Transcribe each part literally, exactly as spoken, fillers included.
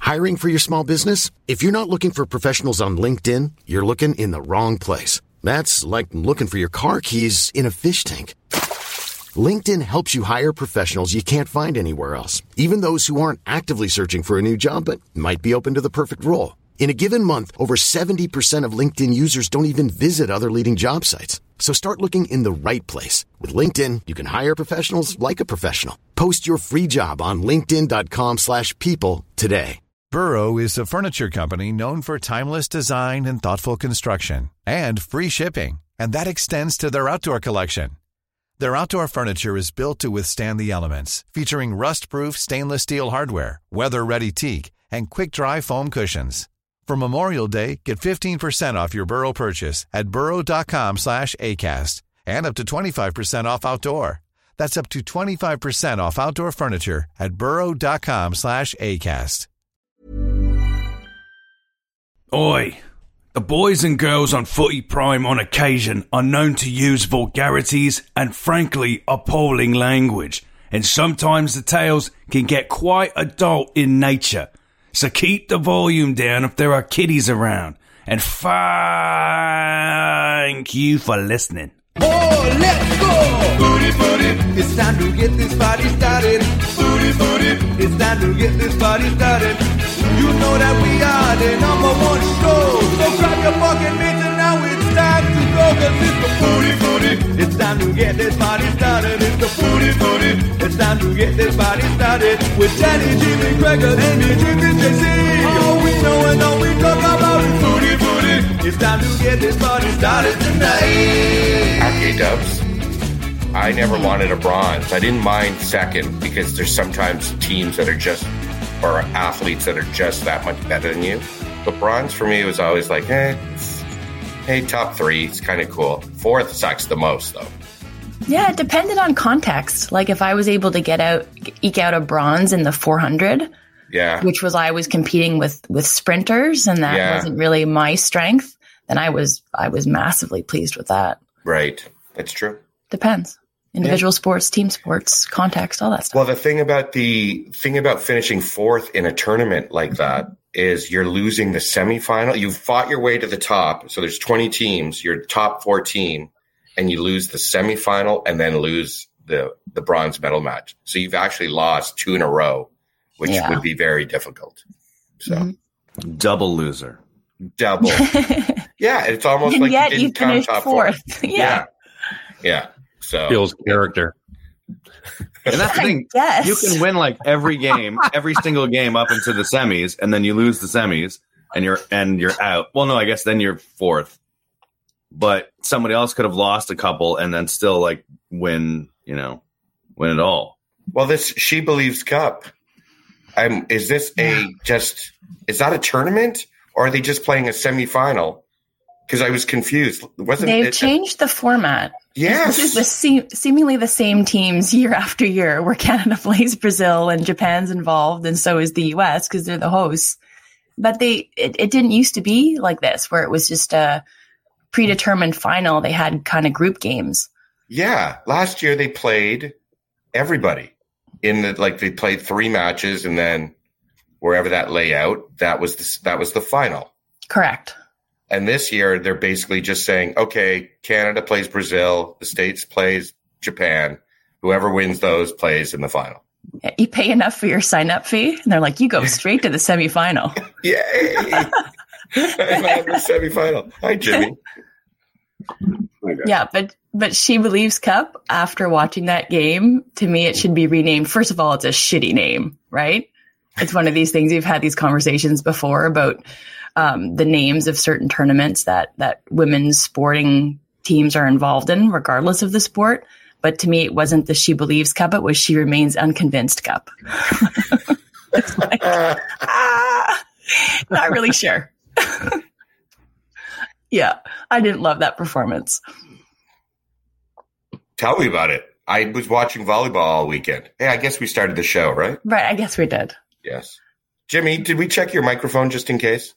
Hiring for your small business? If you're not looking for professionals on LinkedIn, you're looking in the wrong place. That's like looking for your car keys in a fish tank. LinkedIn helps you hire professionals you can't find anywhere else, even those who aren't actively searching for a new job but might be open to the perfect role. In a given month, over seventy percent of LinkedIn users don't even visit other leading job sites. So start looking in the right place. With LinkedIn, you can hire professionals like a professional. Post your free job on linkedin.com slash people today. Burrow is a furniture company known for timeless design and thoughtful construction and free shipping, and that extends to their outdoor collection. Their outdoor furniture is built to withstand the elements, featuring rust-proof stainless steel hardware, weather-ready teak, and quick-dry foam cushions. For Memorial Day, get fifteen percent off your Burrow purchase at burrow.com slash ACAST and up to twenty-five percent off outdoor. That's up to twenty-five percent off outdoor furniture at burrow.com slash ACAST. Oi! The boys and girls on Footy Prime on occasion are known to use vulgarities and frankly appalling language, and sometimes the tales can get quite adult in nature. So keep the volume down if there are kiddies around, and thank you for listening. Oh, let's go! Booty, booty, it's time to get this party started. Booty, booty, it's time to get this party started. You know that we are the number one show. So grab your fucking mitts and now it's time to go. Cause it's the booty, booty, it's time to get this party started. It's the booty, booty, it's time to get this party started. With Danny, Jimmy, Gregor, Amy, Jim, and J C. All we know and all we talk about is booty, booty. It's time to get this party started tonight. Okay, Dubs. I never wanted a bronze. I didn't mind second because there's sometimes teams that are just, or athletes that are just that much better than you. But bronze for me was always like, eh, hey, top three, it's kind of cool. Fourth sucks the most, though. Yeah, it depended on context. Like if I was able to get out, eke out a bronze in the four hundred, yeah, which was I was competing with with sprinters, and that yeah. wasn't really my strength, then I was I was massively pleased with that. Right, that's true. Depends. Individual yeah. sports, team sports, context, all that stuff. Well, the thing about the thing about finishing fourth in a tournament like that is you're losing the semifinal. You fought your way to the top, so there's twenty teams. You're top fourteen, and you lose the semifinal, and then lose the the bronze medal match. So you've actually lost two in a row, which yeah. would be very difficult. So mm-hmm. double loser, double. Yeah, it's almost and like yet you didn't you come finished top fourth. fourth. yeah. yeah, yeah. So feels character. And that's the thing. You can win like every game, every single game up into the semis, and then you lose the semis, and you're and you're out. Well, no, I guess then you're fourth. But somebody else could have lost a couple and then still like win, you know, win it all. Well, this She Believes Cup. I'm. Is this a just? Is that a tournament, or are they just playing a semifinal? Because I was confused. Wasn't They've it, changed the format. Yes. This is the se- seemingly the same teams year after year, where Canada plays Brazil and Japan's involved, and so is the U S because they're the hosts. But they it, it didn't used to be like this, where it was just a predetermined final. They had kind of group games. Yeah. Last year they played everybody in the like they played three matches, and then wherever that layout, that was the, that was the final. Correct. And this year, they're basically just saying, okay, Canada plays Brazil, the States plays Japan. Whoever wins those plays in the final. You pay enough for your sign-up fee, and they're like, you go straight to the semifinal. Yay! I'm at the semifinal. Hi, Jimmy. Okay. Yeah, but but She Believes Cup, after watching that game, to me, it should be renamed. First of all, it's a shitty name, right? It's one of these things, we've had these conversations before about Um, the names of certain tournaments that that women's sporting teams are involved in, regardless of the sport. But to me, it wasn't the She Believes Cup. It was She Remains Unconvinced Cup. It's like, ah, not really sure. Yeah, I didn't love that performance. Tell me about it. I was watching volleyball all weekend. Hey, I guess we started the show, right? Right, I guess we did. Yes. Jimmy, did we check your microphone just in case?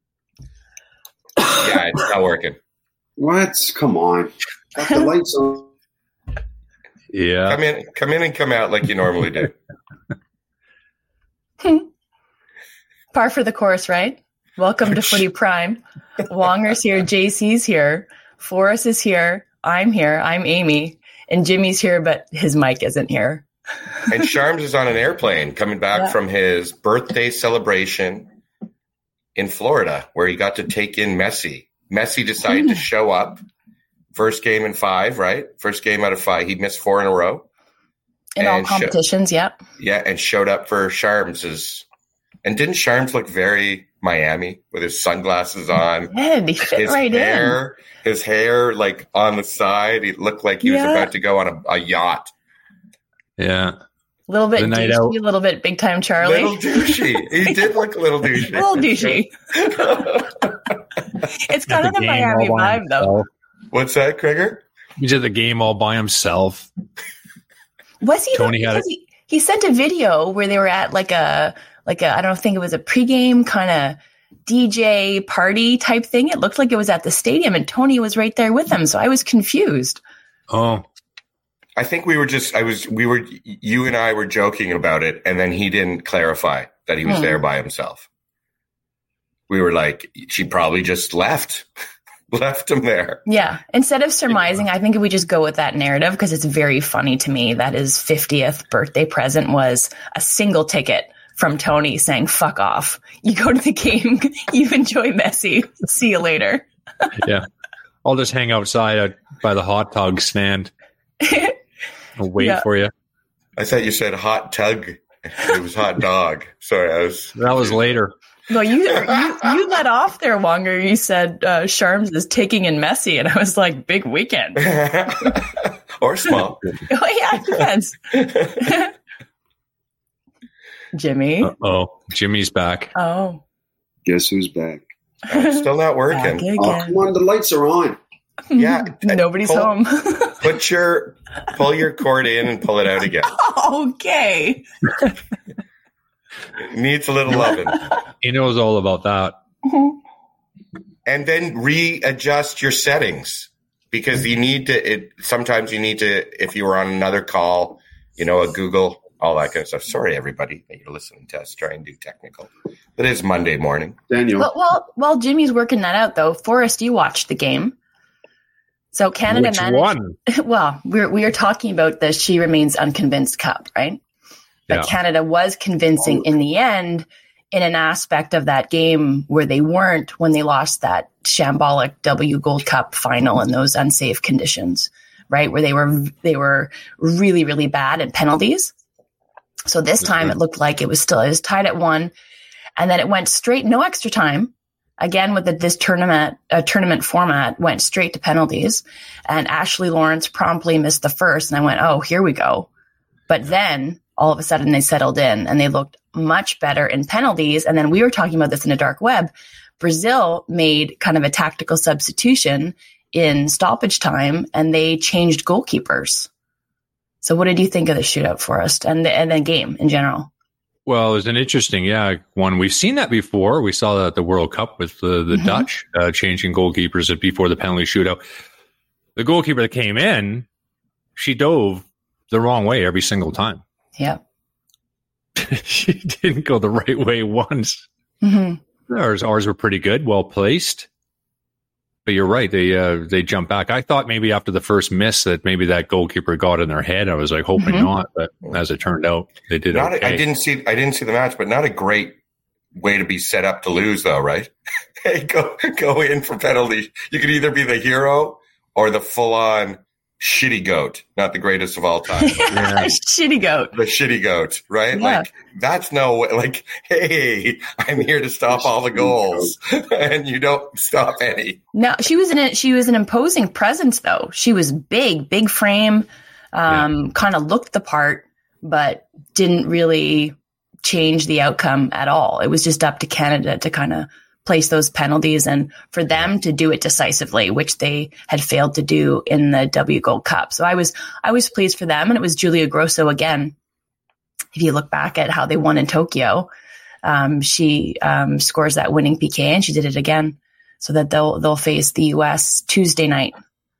Yeah, it's not working. What? Come on. Got the lights on. Yeah. Come in, come in and come out like you normally do. Par for the course, right? Welcome to Footy Prime. Wonger's here. J C's here. Forrest is here. I'm here. I'm Amy. And Jimmy's here, but his mic isn't here. And Sharms is on an airplane coming back yeah. from his birthday celebration in Florida, where he got to take in Messi. Messi decided mm. to show up. First game in five, right? First game out of five. He missed four in a row. In all competitions, sh- yeah. Yeah, and showed up for Sharms's. And didn't Sharms look very Miami with his sunglasses on? Yeah, he fit his right hair, in. His hair, like, on the side. He looked like he yeah. was about to go on a, a yacht. Yeah. A little bit douchey, a little bit big time Charlie. Little douchey. He did look a little douchey. A little douchey. It's kind of the Miami vibe, though. What's that, Krieger? He did the game all by himself. Was he? Tony had it. He, he sent a video where they were at like a, like a, I don't think it was a pregame kind of D J party type thing. It looked like it was at the stadium and Tony was right there with him. So I was confused. Oh, I think we were just, I was, we were, you and I were joking about it. And then he didn't clarify that he was hmm. there by himself. We were like, she probably just left. Left him there. Yeah. Instead of surmising, I think if we just go with that narrative, because it's very funny to me that his fiftieth birthday present was a single ticket from Tony saying, fuck off. You go to the game. You enjoy Messi. See you later. Yeah. I'll just hang outside uh, by the hot dog stand. I'll wait yeah. for you. I thought you said hot tug. It was hot dog. Sorry. I was. That was later. No, you, you you let off there, Wonger. You said uh, Sharms is taking in Messi, and I was like, big weekend. Or small. Oh, yeah, it depends. Jimmy. Oh, Jimmy's back. Oh. Guess who's back? Oh, still not working. Oh, come on, the lights are on. Yeah. Nobody's pull, home. Put your, pull your cord in and pull it out again. Okay. Needs a little loving. He knows all about that. And then readjust your settings, because you need to, it, sometimes you need to, if you were on another call, you know, a Google, all that kind of stuff. Sorry, everybody that you're listening to us try and do technical. It is Monday morning. Daniel. Well, well, while Jimmy's working that out, though, Forrest, you watched the game. So Canada Which managed. One? Well, we're we are talking about the She Remains Unconvinced Cup, right? But yeah. Canada was convincing in the end in an aspect of that game where they weren't when they lost that shambolic W Gold Cup final in those unsafe conditions, right? Where they were they were really, really bad at penalties. So this time it looked like it was still, it was tied at one. And then it went straight, no extra time. Again, with the, this tournament uh, tournament format, went straight to penalties. And Ashley Lawrence promptly missed the first. And I went, oh, here we go. But then all of a sudden they settled in and they looked much better in penalties. And then we were talking about this in a dark web. Brazil made kind of a tactical substitution in stoppage time and they changed goalkeepers. So what did you think of the shootout, Forrest, and the, and the game in general? Well, it was an interesting, yeah, one. We've seen that before. We saw that at the World Cup with the, the mm-hmm. Dutch uh, changing goalkeepers before the penalty shootout. The goalkeeper that came in, she dove the wrong way every single time. Yeah. She didn't go the right way once. Mm-hmm. Ours, ours were pretty good, well placed. But you're right, they uh, they jumped back. I thought maybe after the first miss that maybe that goalkeeper got in their head. I was like hoping mm-hmm. not, but as it turned out, they did. Not okay. a, I didn't see I didn't see the match, but not a great way to be set up to lose, though, right? Hey, go go in for penalty. You could either be the hero or the full on shitty goat, not the greatest of all time. Yeah. Shitty goat. The shitty goat, right? Yeah. Like, that's no way. Like, hey, I'm here to stop all the goals, and you don't stop any. No, she was an she was an imposing presence, though. She was big, big frame, um, yeah. kind of looked the part, but didn't really change the outcome at all. It was just up to Canada to kind of place those penalties and for them to do it decisively, which they had failed to do in the W Gold Cup. So I was, I was pleased for them. And it was Julia Grosso again. If you look back at how they won in Tokyo, um, she, um, scores that winning P K and she did it again so that they'll, they'll face the U S Tuesday night.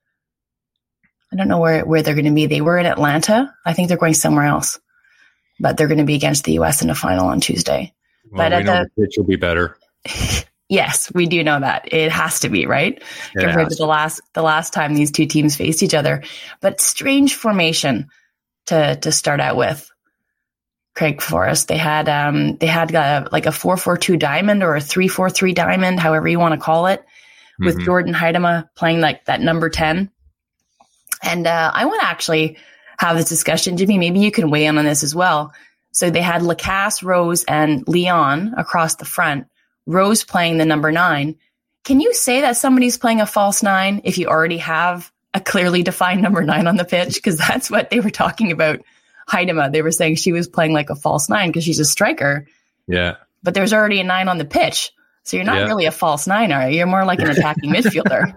I don't know where, where they're going to be. They were in Atlanta. I think they're going somewhere else, but they're going to be against the U S in the final on Tuesday. Well, but we know the, the pitch will be better. Yes, we do know that. It has to be, right? It Compared to the last the last time these two teams faced each other. But strange formation to to start out with. Craig Forrest. They had um they had a, like a four four two diamond or a three four three diamond, however you want to call it, with mm-hmm. Jordan Huitema playing like that number ten. And uh, I want to actually have this discussion. Jimmy, maybe you can weigh in on this as well. So they had Lacasse, Rose, and Leon across the front. Rose playing the number nine. Can you say that somebody's playing a false nine if you already have a clearly defined number nine on the pitch? Because that's what they were talking about. Huitema, they were saying she was playing like a false nine because she's a striker. Yeah. But there's already a nine on the pitch. So you're not yeah. really a false nine, are you? You're more like an attacking midfielder.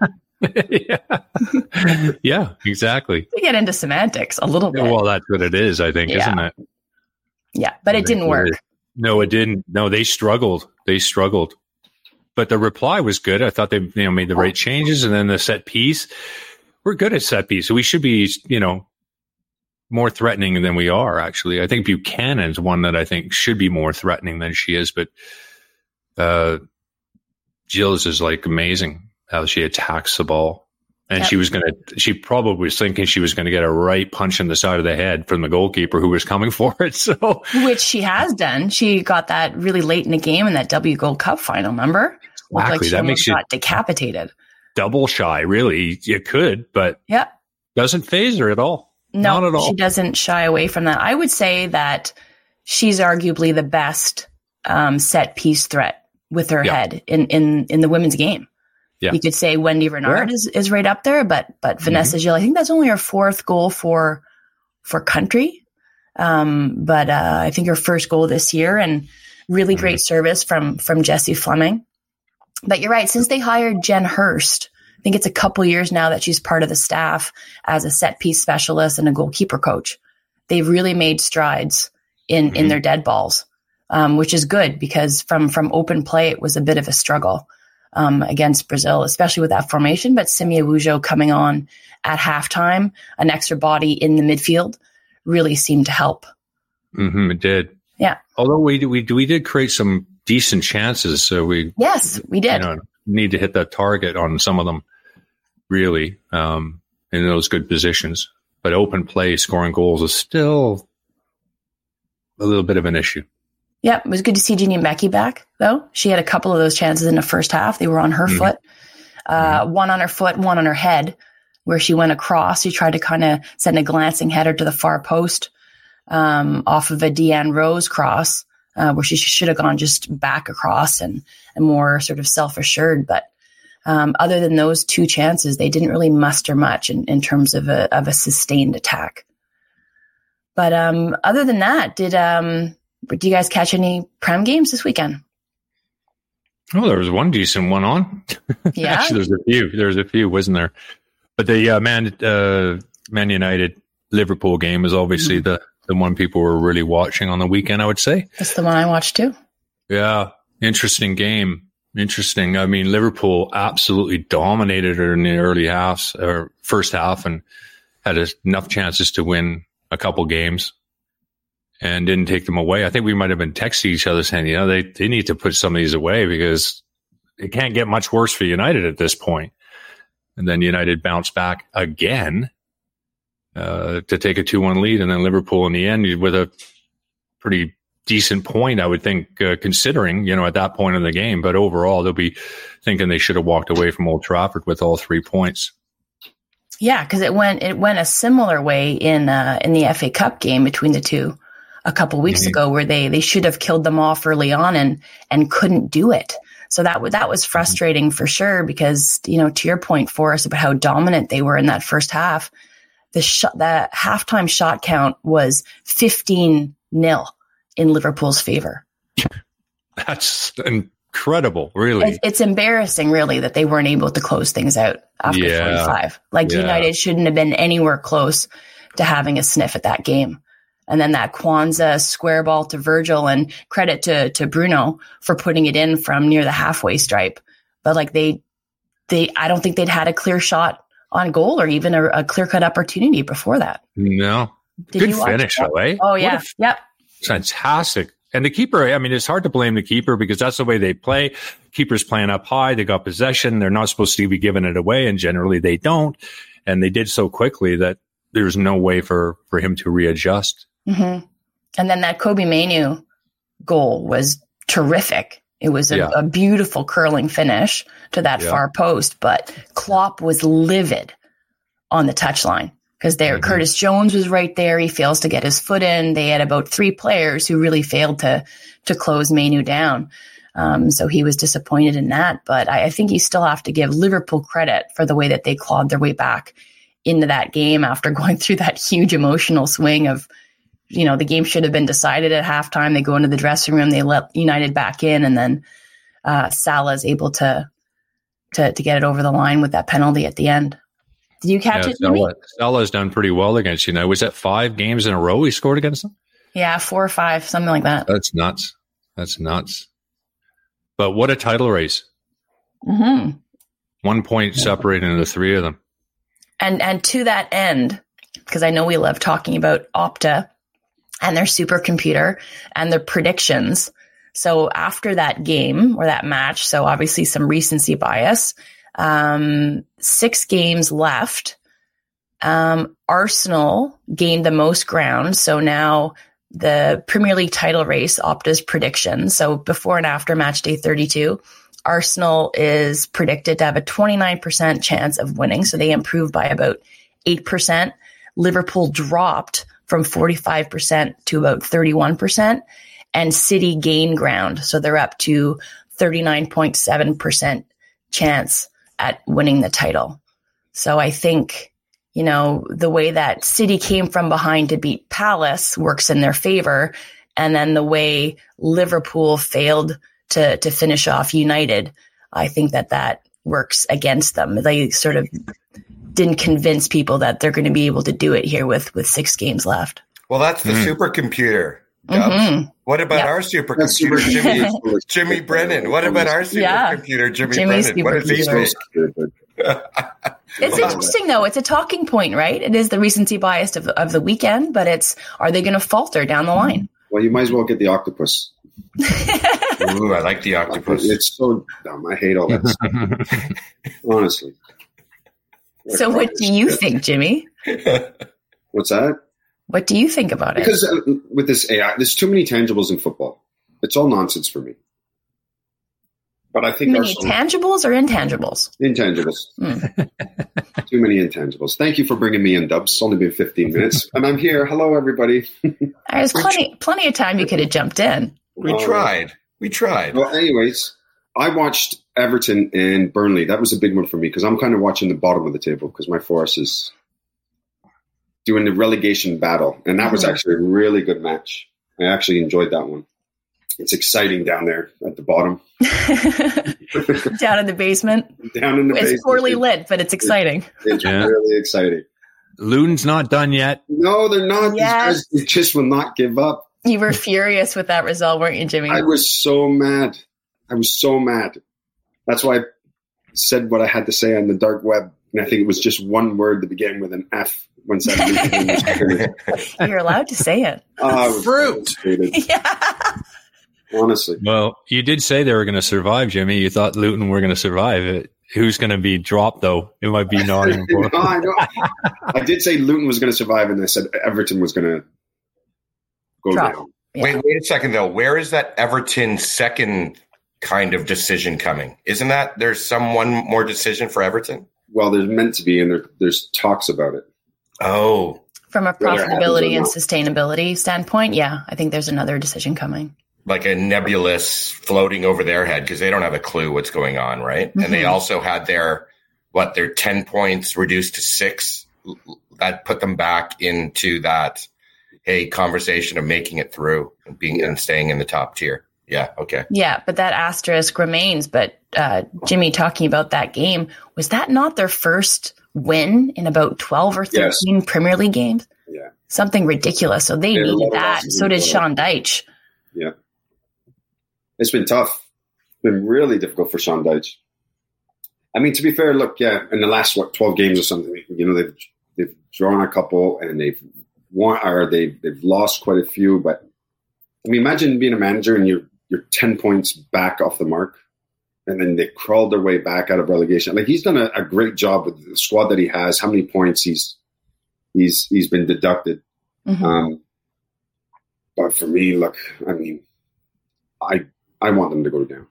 yeah. yeah, exactly. We get into semantics a little bit. Well, that's what it is, I think, yeah. isn't it? Yeah, but it didn't work. It no, it didn't. No, they struggled. They struggled. But the reply was good. I thought they you know made the right changes, and then the set piece. We're good at set piece, so we should be, you know, more threatening than we are, actually. I think Buchanan's one that I think should be more threatening than she is, but uh, Jill's is like amazing how she attacks the ball. And yep. she was going to, she probably was thinking she was going to get a right punch in the side of the head from the goalkeeper who was coming for it. So, which she has done. She got that really late in the game in that W Gold Cup final, remember? Exactly. Like she that makes you got decapitated. Double shy, really. You could, but yeah, doesn't phase her at all. No, Not at all. She doesn't shy away from that. I would say that she's arguably the best um, set piece threat with her yeah. head in, in, in the women's game. Yeah. You could say Wendy Renard yeah. is, is right up there, but but Vanessa mm-hmm. Gilles, I think that's only her fourth goal for for country. Um, but uh, I think her first goal this year, and really mm-hmm. great service from from Jessie Fleming. But you're right, since they hired Jen Hurst, I think it's a couple years now that she's part of the staff as a set piece specialist and a goalkeeper coach. They've really made strides in mm-hmm. in their dead balls, um, which is good because from from open play it was a bit of a struggle. Um, against Brazil, especially with that formation, but Simi Awujo coming on at halftime, an extra body in the midfield, really seemed to help. Mm-hmm, it did. Yeah. Although we we we did create some decent chances, so we yes we did. You know, need to hit that target on some of them, really, um, in those good positions. But open play, scoring goals is still a little bit of an issue. Yep, it was good to see Jeannie Mbeki back, though. She had a couple of those chances in the first half. They were on her mm-hmm. foot. Uh, mm-hmm. One on her foot, one on her head, where she went across. She tried to kind of send a glancing header to the far post um, off of a Deanne Rose cross, uh, where she should have gone just back across and, and more sort of self-assured. But um, other than those two chances, they didn't really muster much in, in terms of a, of a sustained attack. But um, other than that, did... Um, Do you guys catch any Prem games this weekend? Oh, there was one decent one on. Yeah, actually, there's a few. There's a few, wasn't there? But the uh, Man uh, Man United Liverpool game is obviously mm-hmm. the the one people were really watching on the weekend. I would say that's the one I watched too. Yeah, interesting game. Interesting. I mean, Liverpool absolutely dominated her in the early halves or first half, and had enough chances to win a couple games. And didn't take them away. I think we might have been texting each other saying, you know, they, they need to put some of these away because it can't get much worse for United at this point. And then United bounced back again uh, to take a two one lead. And then Liverpool in the end with a pretty decent point, I would think, uh, considering, you know, at that point in the game. But overall, they'll be thinking they should have walked away from Old Trafford with all three points. Yeah, because it went it went a similar way in uh, in the F A Cup game between the two a couple weeks mm-hmm. ago, where they they should have killed them off early on and and couldn't do it. So that w- that was frustrating for sure because, you know, to your point, Forrest, about how dominant they were in that first half, the sh- the halftime shot count was fifteen nil in Liverpool's favor. That's incredible, really. It's, it's embarrassing, really, that they weren't able to close things out after yeah. forty-five. Like yeah. United shouldn't have been anywhere close to having a sniff at that game. And then that Kwanzaa square ball to Virgil, and credit to, to Bruno for putting it in from near the halfway stripe. But like they, they, I don't think they'd had a clear shot on goal or even a, a clear cut opportunity before that. No. Did Good finish, though, eh? Oh, yeah. F- yep. Fantastic. And the keeper, I mean, it's hard to blame the keeper because that's the way they play. Keepers playing up high. They got possession. They're not supposed to be giving it away, and generally they don't. And they did so quickly that there's no way for, for him to readjust. Mm-hmm. And then that Kobe Mainu goal was terrific. It was a, yeah. a beautiful curling finish to that yeah. far post, but Klopp was livid on the touchline because there, mm-hmm. Curtis Jones was right there. He fails to get his foot in. They had about three players who really failed to to close Mainu down. Um, so he was disappointed in that. But I, I think you still have to give Liverpool credit for the way that they clawed their way back into that game after going through that huge emotional swing of, you know, the game should have been decided at halftime. They go into the dressing room, they let United back in, and then uh, Salah is able to, to to get it over the line with that penalty at the end. Did you catch yeah, it, Jimmy? Salah, Salah's done pretty well against United. Was that five games in a row he scored against them? Yeah, four or five, something like that. That's nuts. That's nuts. But what a title race. Mm-hmm. One point separating the three of them. And and to that end, because I know we love talking about Opta and their supercomputer and their predictions. So after that game or that match, so obviously some recency bias, um, six games left. Um, Arsenal gained the most ground. So now the Premier League title race, Opta's predictions. So before and after match day thirty-two, Arsenal is predicted to have a twenty-nine percent chance of winning. So they improved by about eight percent. Liverpool dropped from forty-five percent to about thirty-one percent, and City gained ground. So they're up to thirty-nine point seven percent chance at winning the title. So I think, you know, the way that City came from behind to beat Palace works in their favor. And then the way Liverpool failed to, to finish off United, I think that that works against them. They sort of didn't convince people that they're going to be able to do it here with, with six games left. Well, that's the mm. supercomputer. Mm-hmm. What about yep. our supercomputer, Jimmy, Jimmy Brennan? What about our supercomputer, Jimmy Jimmy's Brennan? What does he think? It's interesting, though. It's a talking point, right? It is the recency bias of, of the weekend, but it's, are they going to falter down the line? Well, you might as well get the octopus. Ooh, I like the octopus. It's so dumb. I hate all that stuff. Honestly. So what do you think, Jimmy? What's that? What do you think about it? Because uh, with this A I, there's too many tangibles in football. It's all nonsense for me. But I think too many tangibles or intangibles? Intangibles. Mm. Too many intangibles. Thank you for bringing me in, Dubs. It's only been fifteen minutes, and I'm here. Hello, everybody. There's plenty, plenty of time you could have jumped in. We uh, tried. We tried. Well, anyways, I watched Everton and Burnley. That was a big one for me because I'm kind of watching the bottom of the table because my Forest is doing the relegation battle. And that was actually a really good match. I actually enjoyed that one. It's exciting down there at the bottom. Down in the basement. Down in the it's basement. It's poorly lit, but it's exciting. It, it's yeah. really exciting. Luton's not done yet. No, they're not. Yes. These guys just will not give up. You were furious with that result, weren't you, Jimmy? I was so mad. I was so mad. That's why I said what I had to say on the dark web. And I think it was just one word to begin with an F. Once that You're allowed to say it. Uh, Fruit. Yeah. Honestly. Well, you did say they were going to survive, Jimmy. You thought Luton were going to survive. It, who's going to be dropped, though? It might be Nottingham. no, I know. I did say Luton was going to survive, and I said Everton was going to go Drop. down. Yeah. Wait, wait a second, though. Where is that Everton second kind of decision coming? Isn't that there's some one more decision for Everton? Well, there's meant to be, and there, there's talks about it. Oh. From a profitability and sustainability standpoint, yeah, I think there's another decision coming. Like a nebulous floating over their head because they don't have a clue what's going on, right? Mm-hmm. And they also had their, what, their ten points reduced to six. That put them back into that, hey, conversation of making it through and being yeah. and staying in the top tier. Yeah, okay. Yeah, but that asterisk remains. But uh, Jimmy, talking about that game, was that not their first win in about twelve or thirteen yes. Premier League games? Yeah. Something ridiculous. So they yeah, needed that. So did Sean Dyche. Yeah. It's been tough. It's been really difficult for Sean Dyche. I mean, to be fair, look, yeah, in the last, what, twelve games or something, you know, they've they've drawn a couple and they've won, or they've, they've lost quite a few, but I mean, imagine being a manager and you're you're ten points back off the mark, and then they crawled their way back out of relegation. Like, he's done a, a great job with the squad that he has. How many points he's he's he's been deducted. Mm-hmm. Um, but for me, look, I mean, I I want them to go down.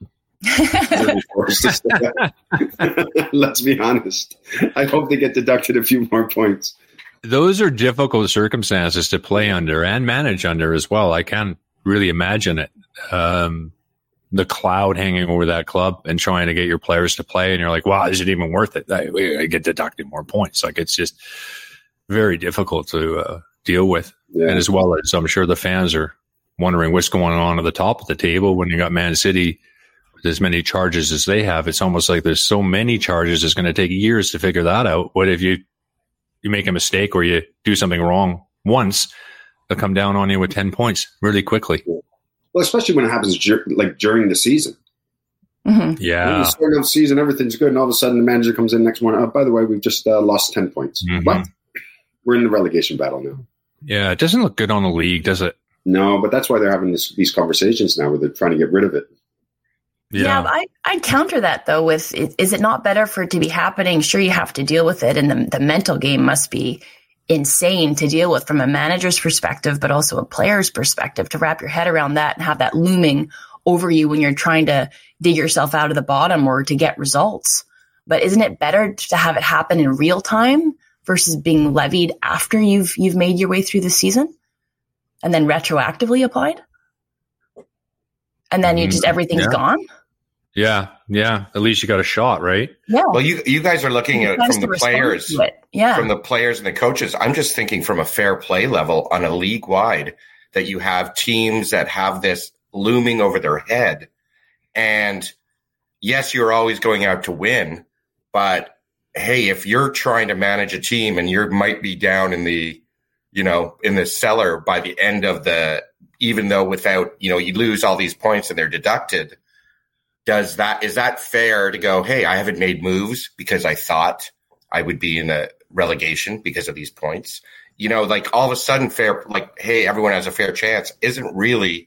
Let's be honest. I hope they get deducted a few more points. Those are difficult circumstances to play under and manage under as well. I can't really imagine it. Um, the cloud hanging over that club and trying to get your players to play, and you're like, wow, is it even worth it? I, I get deducted more points. Like, it's just very difficult to uh, deal with. Yeah. And as well as I'm sure the fans are wondering what's going on at the top of the table when you got Man City with as many charges as they have. It's almost like there's so many charges, it's going to take years to figure that out. What if you you make a mistake or you do something wrong once, they'll come down on you with ten points really quickly. Well, especially when it happens dur- like during the season. Mm-hmm. Yeah. When you start of the season, everything's good, and all of a sudden the manager comes in next morning. Oh, by the way, we've just uh, lost ten points. Mm-hmm. What? We're in the relegation battle now. Yeah, it doesn't look good on the league, does it? No, but that's why they're having this, these conversations now where they're trying to get rid of it. Yeah, yeah I, I'd counter that, though, with, is it not better for it to be happening? Sure, you have to deal with it, and the, the mental game must be insane to deal with from a manager's perspective, but also a player's perspective, to wrap your head around that and have that looming over you when you're trying to dig yourself out of the bottom or to get results. But isn't it better to have it happen in real time versus being levied after you've you've made your way through the season and then retroactively applied? And then you just, everything's yeah. gone? Yeah, yeah. At least you got a shot, right? Yeah. Well, you you guys are looking at it from the players, yeah. from the players and the coaches. I'm just thinking from a fair play level on a league wide, that you have teams that have this looming over their head. And yes, you're always going out to win, but hey, if you're trying to manage a team and you might be down in the, you know, in the cellar by the end of the, even though without, you know, you lose all these points and they're deducted. Does that, is that fair to go, hey, I haven't made moves because I thought I would be in a relegation because of these points? You know, like all of a sudden fair, like, hey, everyone has a fair chance isn't really,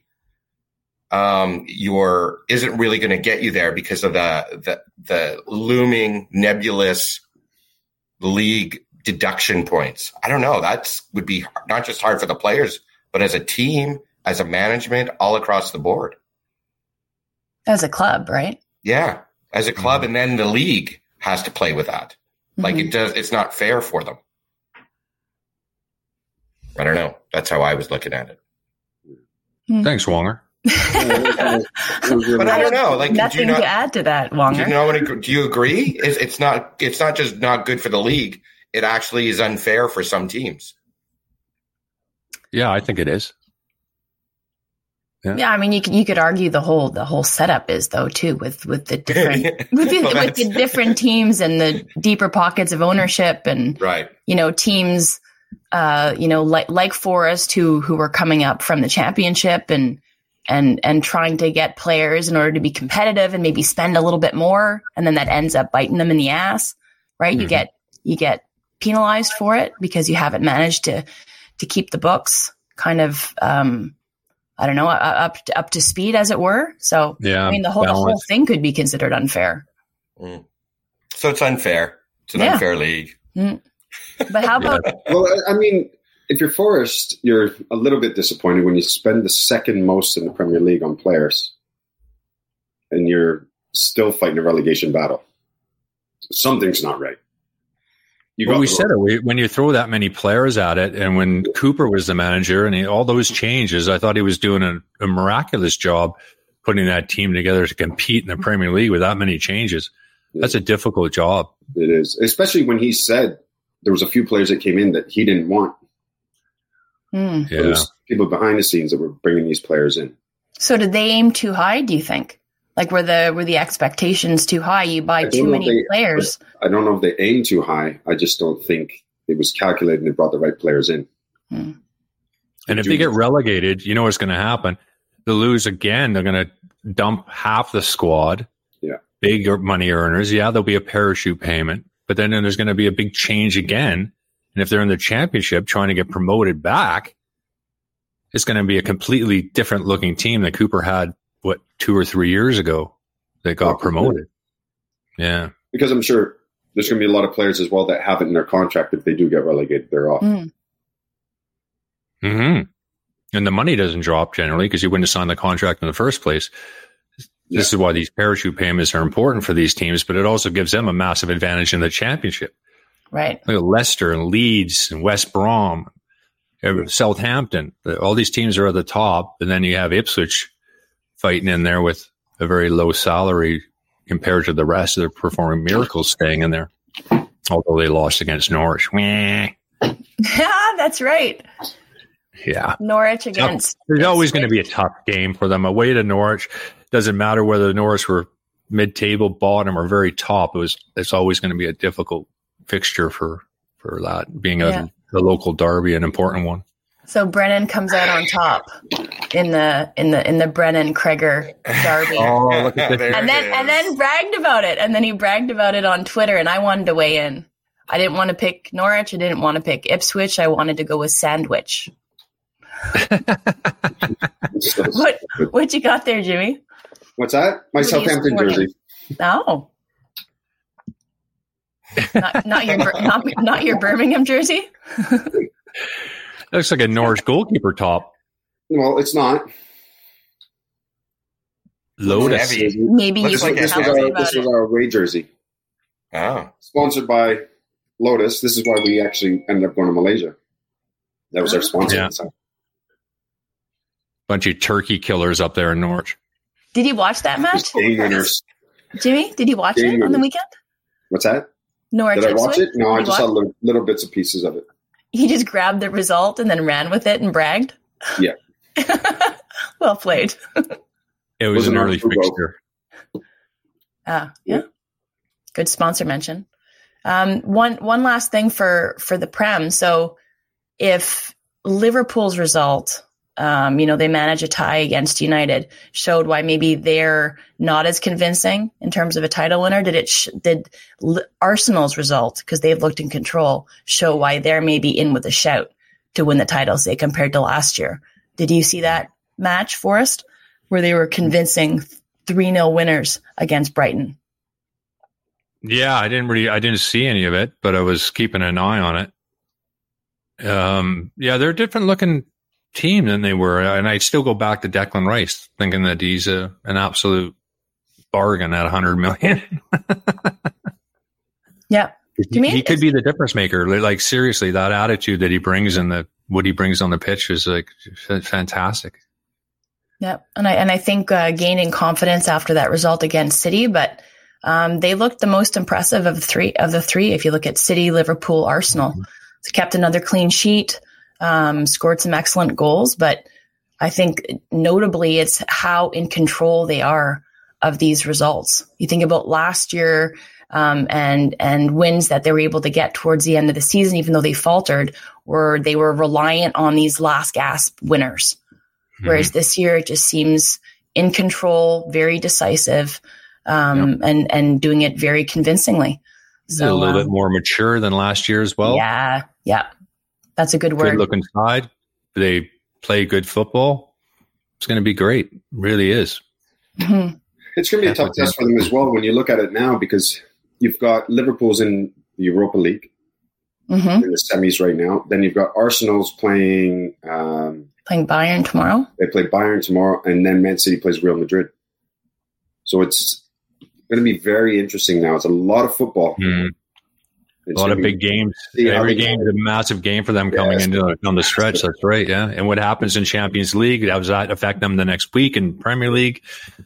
um, your, isn't really going to get you there because of the, the, the looming nebulous league deduction points. I don't know. That's would be not just hard for the players, but as a team, as a management, all across the board. As a club, right? Yeah, as a club, mm-hmm. and then the league has to play with that. Mm-hmm. Like it does, it's not fair for them. I don't know. That's how I was looking at it. Mm-hmm. Thanks, Wonger. But I don't know. Like, nothing do you not, to add to that, Wonger. Do you know? Do you agree? It's, it's not. It's not just not good for the league. It actually is unfair for some teams. Yeah, I think it is. Yeah. yeah, I mean, you could you could argue the whole the whole setup is though too with with the different with, the, well, with the different teams and the deeper pockets of ownership and right. you know teams, uh, you know like like Forest who who were coming up from the championship and and and trying to get players in order to be competitive and maybe spend a little bit more, and then that ends up biting them in the ass, right? Mm-hmm. You get you get penalized for it because you haven't managed to to keep the books kind of. Um, I don't know, up to, up to speed, as it were. So, yeah, I mean, the whole balance. the whole thing could be considered unfair. Mm. So it's unfair. It's an yeah. unfair league. Mm. But how about? yeah. Well, I mean, if you're Forest, you're a little bit disappointed when you spend the second most in the Premier League on players, and you're still fighting a relegation battle. Something's not right. You well, we said it. When you throw that many players at it, and when Cooper was the manager and he, all those changes, I thought he was doing a, a miraculous job putting that team together to compete in the Premier League with that many changes. Yeah. That's a difficult job. It is, especially when he said there was a few players that came in that he didn't want. Mm. Yeah. There's people behind the scenes that were bringing these players in. So did they aim too high, do you think? Like, were the were the expectations too high? You buy too many they, players. I don't know if they aimed too high. I just don't think it was calculated and they brought the right players in. Hmm. And if they get relegated, you know what's going to happen. They'll lose again. They're going to dump half the squad. Yeah. Big money earners. Yeah, there'll be a parachute payment. But then there's going to be a big change again. And if they're in the championship trying to get promoted back, it's going to be a completely different looking team that Cooper had, what, two or three years ago that got oh, promoted. Yeah. Because I'm sure there's going to be a lot of players as well that have it in their contract. If they do get relegated, they're off. Mm. Hmm. And the money doesn't drop generally because you wouldn't have signed the contract in the first place. Yeah. This is why these parachute payments are important for these teams, but it also gives them a massive advantage in the championship. Right. Look at Leicester and Leeds and West Brom, Southampton. All these teams are at the top, and then you have Ipswich fighting in there with a very low salary compared to the rest. They're performing miracles staying in there, although they lost against Norwich. Yeah, that's right. Yeah. Norwich against. There's always going to be a tough game for them. Away to Norwich, doesn't matter whether Norwich were mid-table, bottom, or very top. It was. It's always going to be a difficult fixture for for that being a, yeah. a local derby, an important one. So Brennan comes out on top in the in the in the Brennan Kreger derby. Oh, look at this. And then and then bragged about it, and then he bragged about it on Twitter, and I wanted to weigh in. I didn't want to pick Norwich. I didn't want to pick Ipswich. I wanted to go with Sandwich. what what you got there, Jimmy? What's that? My what Southampton jersey. No, not, not your not, not your Birmingham jersey. Looks like a Norwich goalkeeper top. Well, it's not. Lotus. Maybe you like this, was our, this was our away jersey. Oh, sponsored by Lotus. This is why we actually ended up going to Malaysia. That was our sponsor. Yeah. Bunch of turkey killers up there in Norwich. Did you watch that match? Game winners. Jimmy, did you watch game it on winners. the weekend? What's that? Norwich. Did I watch it? No, did I just saw little, little bits and pieces of it. He just grabbed the result and then ran with it and bragged? Yeah. Well played. It was, was an early fixture. Ah, yeah. Good sponsor mention. Um, one one last thing for, for the Prem. So if Liverpool's result, um, you know, they manage a tie against United, showed why maybe they're not as convincing in terms of a title winner. Did it? Sh- did L- Arsenal's result, because they've looked in control, show why they're maybe in with a shout to win the title, say, compared to last year? Did you see that match, Forrest, where they were convincing three nil winners against Brighton? Yeah, I didn't really, I didn't see any of it, but I was keeping an eye on it. Um, yeah, they're a different looking team than they were, and I still go back to Declan Rice, thinking that he's a, an absolute bargain at one hundred million. Yeah, he, he could be the difference maker. Like seriously, that attitude that he brings and the what he brings on the pitch is like fantastic. Yeah, and I and I think uh, gaining confidence after that result against City, but um, they looked the most impressive of the three. Of the three, if you look at City, Liverpool, Arsenal, mm-hmm. They kept another clean sheet. Um, scored some excellent goals, but I think notably it's how in control they are of these results. You think about last year um, and and wins that they were able to get towards the end of the season, even though they faltered, where they were reliant on these last gasp winners. Mm-hmm. Whereas this year it just seems in control, very decisive, um, yep. and and doing it very convincingly. So a little um, bit more mature than last year as well. Yeah, yeah. That's a good word. Good looking side. They play good football. It's going to be great. It really is. Mm-hmm. It's going to be a tough test for them as well when you look at it now, because you've got Liverpool's in the Europa League mm-hmm. in the semis right now. Then you've got Arsenal's playing um, playing Bayern tomorrow. They play Bayern tomorrow, and then Man City plays Real Madrid. So it's going to be very interesting now. It's a lot of football. Mm. A lot of big games. Every game is a massive game for them coming yes. into on the stretch. That's right. Yeah. And what happens in Champions League? How does that affect them the next week in Premier League?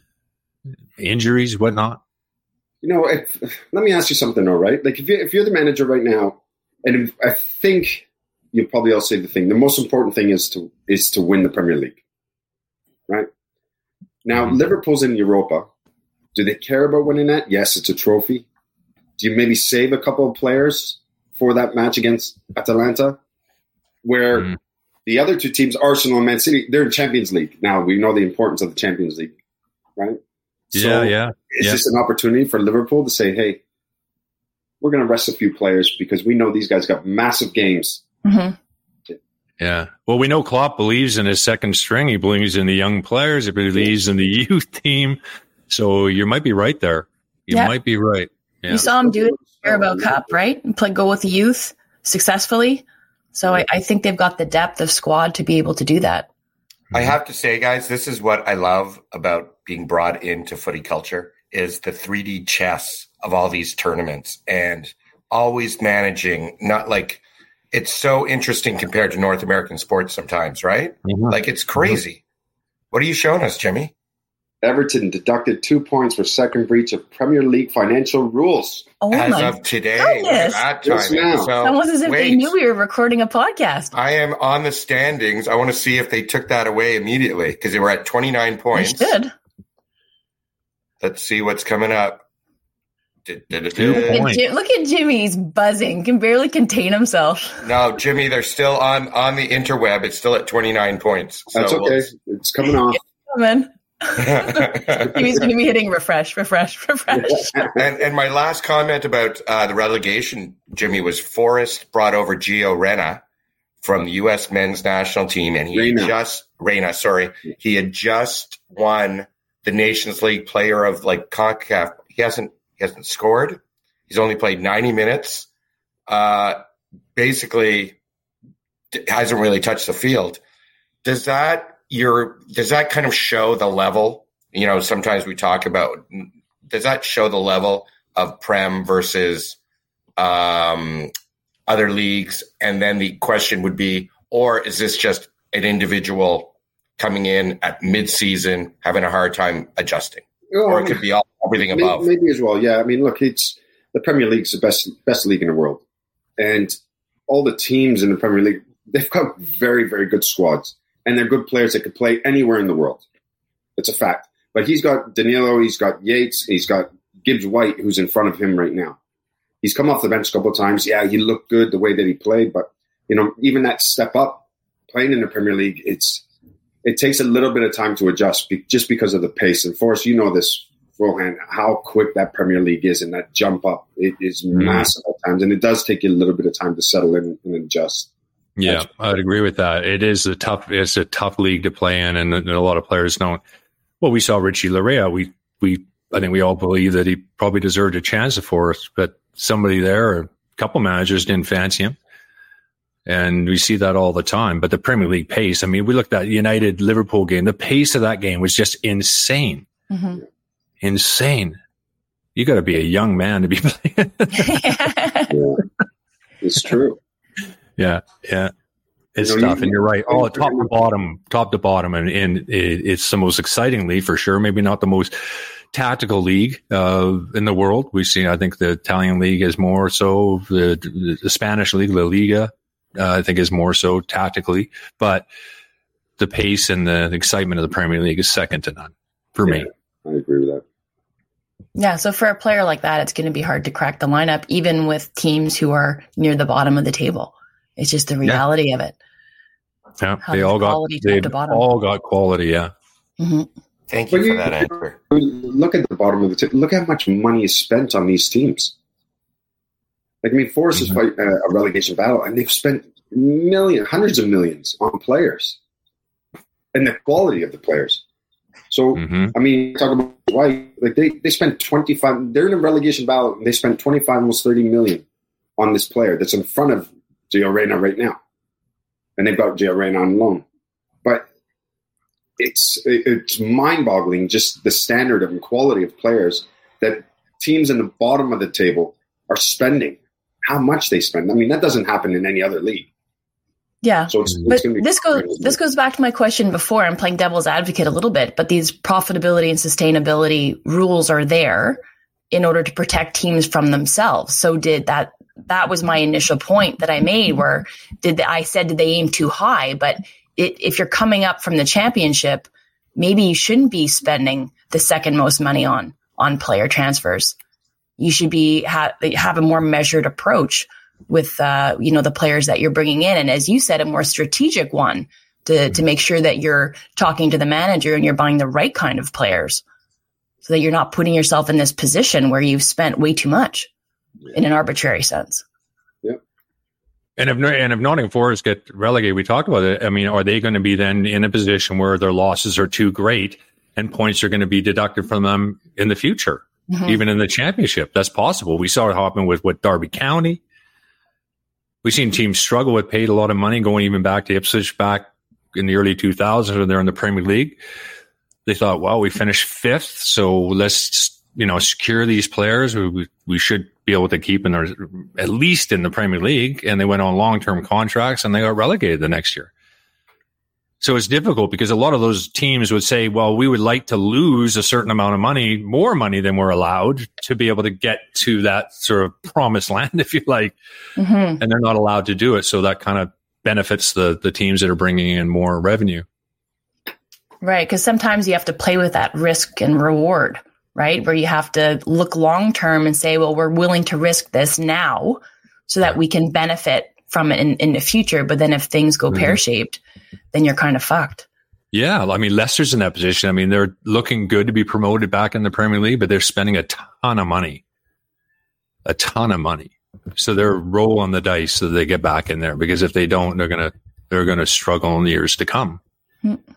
Injuries, whatnot. You know, if, let me ask you something, though, right? Like if you if you're the manager right now, and if, I think you'll probably all say the thing. The most important thing is to is to win the Premier League, right? Now mm-hmm. Liverpool's in Europa. Do they care about winning that? Yes, it's a trophy. Do you maybe save a couple of players for that match against Atalanta, where mm. the other two teams, Arsenal and Man City, they're in Champions League. Now, we know the importance of the Champions League, right? Yeah, so yeah. Is yeah. this an opportunity for Liverpool to say, hey, we're going to rest a few players because we know these guys got massive games. Mm-hmm. Yeah. Well, we know Klopp believes in his second string. He believes in the young players. He believes in the youth team. So you might be right there. You yeah. might be right. Yeah. You saw him do it in the Carabao Cup, right? And play go with the youth successfully. So I, I think they've got the depth of squad to be able to do that. I have to say, guys, this is what I love about being brought into footy culture is the three D chess of all these tournaments and always managing, not like it's so interesting compared to North American sports sometimes, right? Mm-hmm. Like it's crazy. Mm-hmm. What are you showing us, Jimmy? Everton deducted two points for second breach of Premier League financial rules. Oh As my of today, goodness. at that time. Yes, so, almost as if wait, they knew we were recording a podcast. I am on the standings. I want to see if they took that away immediately because they were at twenty-nine points. They should. Let's see what's coming up. Look at, Jim, look at Jimmy. He's buzzing. Can barely contain himself. No, Jimmy, they're still on, on the interweb. It's still at twenty-nine points. So That's okay. We'll, it's coming off. Coming. Jimmy's going to be hitting refresh, refresh, refresh. and, and my last comment about uh, the relegation, Jimmy, was Forrest brought over Gio Reyna from the U S men's national team, and he Reyna. just Reyna, sorry, he had just won the Nations League Player of like CONCACAF. He hasn't he hasn't scored. He's only played ninety minutes. Uh, basically, hasn't really touched the field. Does that Your does that kind of show the level? You know, sometimes we talk about, does that show the level of Prem versus um, other leagues? And then the question would be, or is this just an individual coming in at mid-season, having a hard time adjusting? Oh, or it could be all, everything maybe, above. Maybe as well, yeah. I mean, look, it's the Premier League's the best best league in the world. And all the teams in the Premier League, they've got very, very good squads. And they're good players that could play anywhere in the world. It's a fact. But he's got Danilo, he's got Yates, he's got Gibbs White, who's in front of him right now. He's come off the bench a couple of times. Yeah, he looked good the way that he played. But, you know, even that step up, playing in the Premier League, it's it takes a little bit of time to adjust be, just because of the pace. And Forrest, you know this, Rohan, how quick that Premier League is and that jump up. It is mm. massive at times. And it does take you a little bit of time to settle in and adjust. Yeah, I'd agree with that. It is a tough, it's a tough league to play in, and a lot of players don't. Well, we saw Richie Larea. We, we, I think we all believe that he probably deserved a chance for us, but somebody there, a couple managers didn't fancy him, and we see that all the time. But the Premier League pace. I mean, we looked at the United Liverpool game. The pace of that game was just insane, mm-hmm. insane. You got to be a young man to be playing. Yeah, it's true. Yeah, yeah, it's you know, tough, you, and you're right. All top to bottom, top to bottom, and, and it, it's the most exciting league for sure. Maybe not the most tactical league uh, in the world. We've seen, I think, the Italian league is more so. The, the Spanish league, La Liga, uh, I think, is more so tactically. But the pace and the, the excitement of the Premier League is second to none for yeah, me. I agree with that. Yeah, so for a player like that, it's going to be hard to crack the lineup, even with teams who are near the bottom of the table. It's just the reality yeah. of it. Yeah, How they all got they all got quality. Yeah. Mm-hmm. Thank you but for you, that answer. Look at the bottom of the table. Look how much money is spent on these teams. Like I mean, Forest mm-hmm. is fighting a relegation battle, and they've spent millions, hundreds of millions on players, and the quality of the players. So mm-hmm. I mean, talk about why like they they spent twenty five. They're in a relegation battle, and they spent twenty five, almost thirty million on this player that's in front of Gio Reyna right now, and they've got Gio Reyna on loan. But it's it's mind-boggling just the standard and quality of players that teams in the bottom of the table are spending. How much they spend? I mean, that doesn't happen in any other league. Yeah, so it's, but it's gonna be this goes this goes back to my question before. I'm playing devil's advocate a little bit, but these profitability and sustainability rules are there in order to protect teams from themselves. So did that. That was my initial point that I made where did the, I said, did they aim too high? But it, if you're coming up from the championship, maybe you shouldn't be spending the second most money on, on player transfers. You should be, ha- have a more measured approach with, uh, you know, the players that you're bringing in. And as you said, a more strategic one to, to make sure that you're talking to the manager and you're buying the right kind of players so that you're not putting yourself in this position where you've spent way too much. In an arbitrary sense. Yeah. And if and if Nottingham Forest get relegated, we talked about it. I mean, are they going to be then in a position where their losses are too great and points are going to be deducted from them in the future, mm-hmm. even in the championship? That's possible. We saw it happen with what Derby County. We've seen teams struggle with paid a lot of money, going even back to Ipswich back in the early two thousands when they're in the Premier League. They thought, well, we finished fifth, so let's, you know, secure these players. We, we should be able to keep in their, at least in the Premier League. And they went on long-term contracts and they got relegated the next year. So it's difficult because a lot of those teams would say, well, we would like to lose a certain amount of money, more money than we're allowed, to be able to get to that sort of promised land, if you like. Mm-hmm. And they're not allowed to do it. So that kind of benefits the, the teams that are bringing in more revenue. Right. Because sometimes you have to play with that risk and reward, right? Where you have to look long term and say, well, we're willing to risk this now so that we can benefit from it in, in the future. But then if things go mm-hmm. pear-shaped, then you're kind of fucked. Yeah. I mean, Leicester's in that position. I mean, they're looking good to be promoted back in the Premier League, but they're spending a ton of money, a ton of money. So they're rolling the dice so they get back in there, because if they don't, they're going to, they're going to struggle in the years to come. Mm-hmm.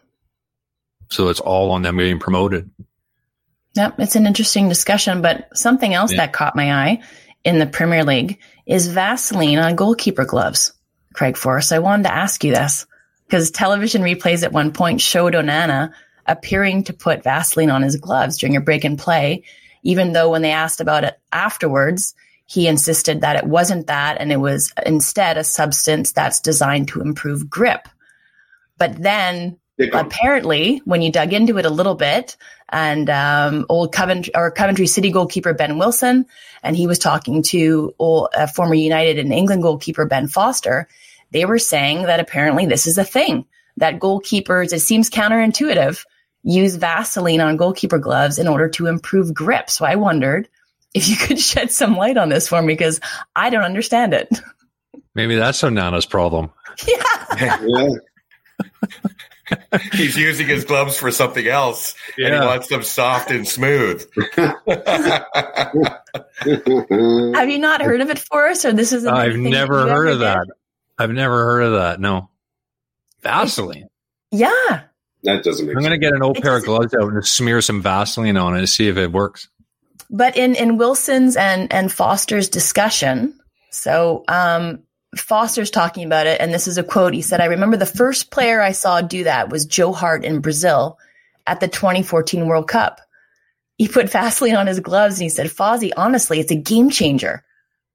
So it's all on them getting promoted. Yep. It's an interesting discussion, but something else yeah. that caught my eye in the Premier League is Vaseline on goalkeeper gloves. Craig Forrest, I wanted to ask you this because television replays at one point showed Onana appearing to put Vaseline on his gloves during a break and play, even though when they asked about it afterwards, he insisted that it wasn't that and it was instead a substance that's designed to improve grip. But then apparently, when you dug into it a little bit, and um, old Coventry or Coventry City goalkeeper Ben Wilson, and he was talking to old, uh, former United and England goalkeeper Ben Foster, they were saying that apparently this is a thing, that goalkeepers, it seems counterintuitive, use Vaseline on goalkeeper gloves in order to improve grip. So I wondered if you could shed some light on this for me, because I don't understand it. Maybe that's Onana's problem. Yeah. yeah. He's using his gloves for something else, yeah. and he wants them soft and smooth. Have you not heard of it, Forrest? Or this is I've never heard of that. Did? I've never heard of that. No, Vaseline. Yeah, that doesn't make I'm going to get an old it pair of gloves out and smear some Vaseline on it to see if it works. But in in Wilson's and and Foster's discussion, so um. Foster's talking about it, and this is a quote. He said, I remember the first player I saw do that was Joe Hart in Brazil at the twenty fourteen World Cup. He put Vaseline on his gloves, and he said, Fozzie, honestly, it's a game changer.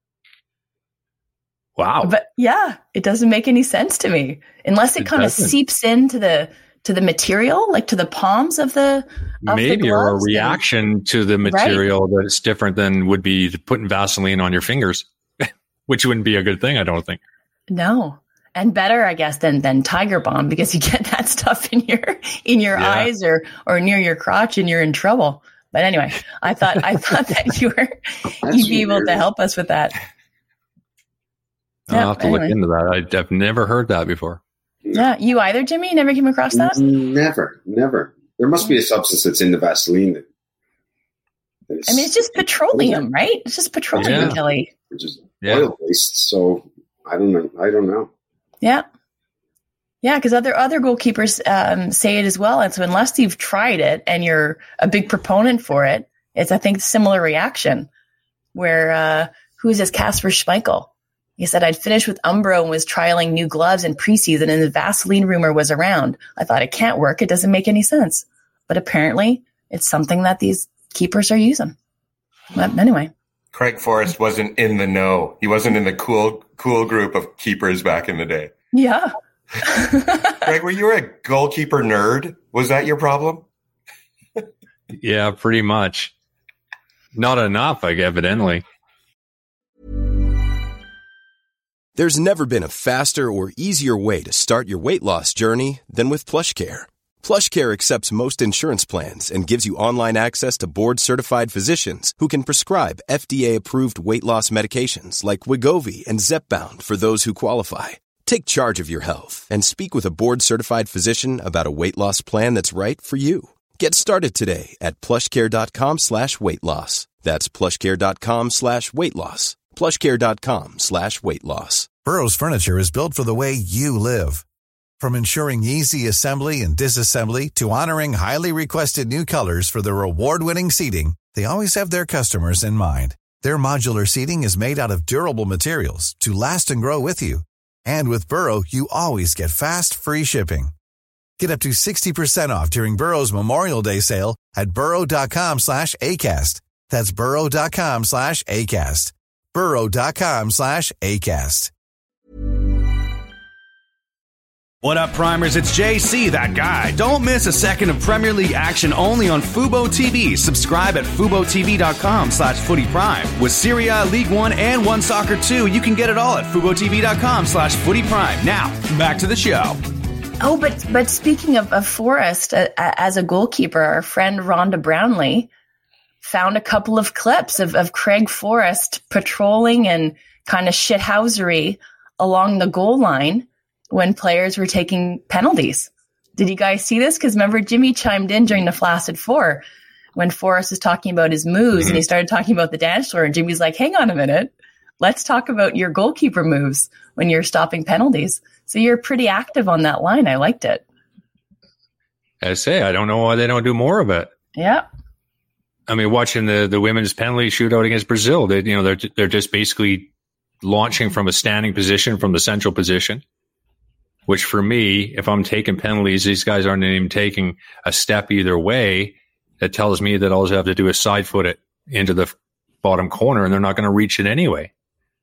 Wow. But yeah, it doesn't make any sense to me. Unless it, it kind doesn't. of seeps into the to the material, like to the palms of the of Maybe, the or a reaction and, to the material right. that's different than would be putting Vaseline on your fingers. Which wouldn't be a good thing, I don't think. No. And better, I guess, than than Tiger Balm, because you get that stuff in your in your yeah. eyes or or near your crotch and you're in trouble. But anyway, I thought I thought that you were you'd be able to help us with that. I'll yeah, have to anyway. look into that. I've never heard that before. Yeah, you either, Jimmy? You never came across that? Never, never. There must be a substance that's in the Vaseline that I mean, it's just petroleum, right? It's just petroleum, yeah. Kelly. Which is yeah. oil based, so I don't know. I don't know. Yeah, yeah, because other other goalkeepers um, say it as well, and so unless you've tried it and you're a big proponent for it, it's I think a similar reaction. Where uh, who's this? Kasper Schmeichel. He said, "I'd finished with Umbro and was trialing new gloves in preseason, and the Vaseline rumor was around. I thought it can't work. It doesn't make any sense, but apparently it's something that these keepers are using." But anyway. Craig Forrest wasn't in the know. He wasn't in the cool, cool group of keepers back in the day. Yeah. Craig, were you a goalkeeper nerd? Was that your problem? Yeah, pretty much. Not enough, like, evidently. There's never been a faster or easier way to start your weight loss journey than with PlushCare. PlushCare accepts most insurance plans and gives you online access to board-certified physicians who can prescribe F D A-approved weight loss medications like Wegovy and Zepbound for those who qualify. Take charge of your health and speak with a board-certified physician about a weight loss plan that's right for you. Get started today at plushcare.com slash weight loss. That's plushcare.com slash weight loss. plushcare.com slash weight loss. Burrow's furniture is built for the way you live. From ensuring easy assembly and disassembly to honoring highly requested new colors for their award-winning seating, they always have their customers in mind. Their modular seating is made out of durable materials to last and grow with you. And with Burrow, you always get fast, free shipping. Get up to sixty percent off during Burrow's Memorial Day sale at burrow.com slash ACAST. That's burrow.com slash ACAST. burrow.com slash ACAST. What up, Primers? It's J C, that guy. Don't miss a second of Premier League action only on Fubo T V. Subscribe at FuboTV.com slash Footy Prime. With Serie A, League One, and One Soccer two, you can get it all at FuboTV.com slash Footy Prime. Now, back to the show. Oh, but but speaking of, of Forrest, uh, as a goalkeeper, our friend Rhonda Brownlee found a couple of clips of, of Craig Forrest patrolling and kind of shithousery along the goal line when players were taking penalties. Did you guys see this? Because remember, Jimmy chimed in during the Flaccid Four when Forrest was talking about his moves, mm-hmm. and he started talking about the dance floor, and Jimmy's like, hang on a minute. Let's talk about your goalkeeper moves when you're stopping penalties. So you're pretty active on that line. I liked it. I say, I don't know why they don't do more of it. Yeah. I mean, watching the, the women's penalty shootout against Brazil, they, you know, they're, they're just basically launching from a standing position, from the central position. Which for me, if I'm taking penalties, these guys aren't even taking a step either way. That tells me that all they have to do is side foot it into the bottom corner, and they're not going to reach it anyway.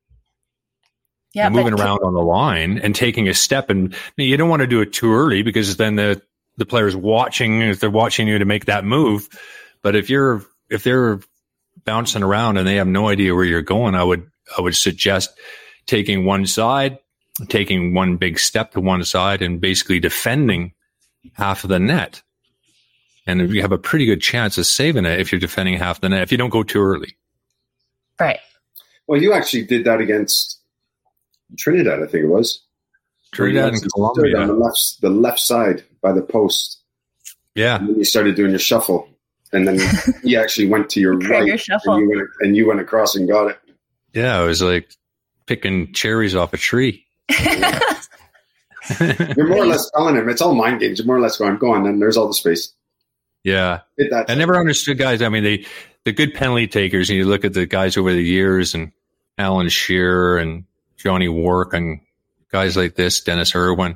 Yeah, You're moving around on the line and taking a step, and you don't want to do it too early because then the the player's watching. If they're watching you to make that move, but if you're if they're bouncing around and they have no idea where you're going, I would I would suggest taking one side, taking one big step to one side, and basically defending half of the net. And you have a pretty good chance of saving it if you're defending half the net, if you don't go too early. Right. Well, you actually did that against Trinidad, I think it was. Trinidad and Colombia. On the left, the left side by the post. Yeah. And then you started doing your shuffle. And then he actually went to your right. Your shuffle. And you, went, and you went across and got it. Yeah, it was like picking cherries off a tree. You're more or less telling him it's all mind games. You're more or less going, go on, and there's all the space. Yeah, I never understood guys. I mean, they the good penalty takers, and you look at the guys over the years, and Alan Shearer and Johnny Wark and guys like this, Dennis Irwin.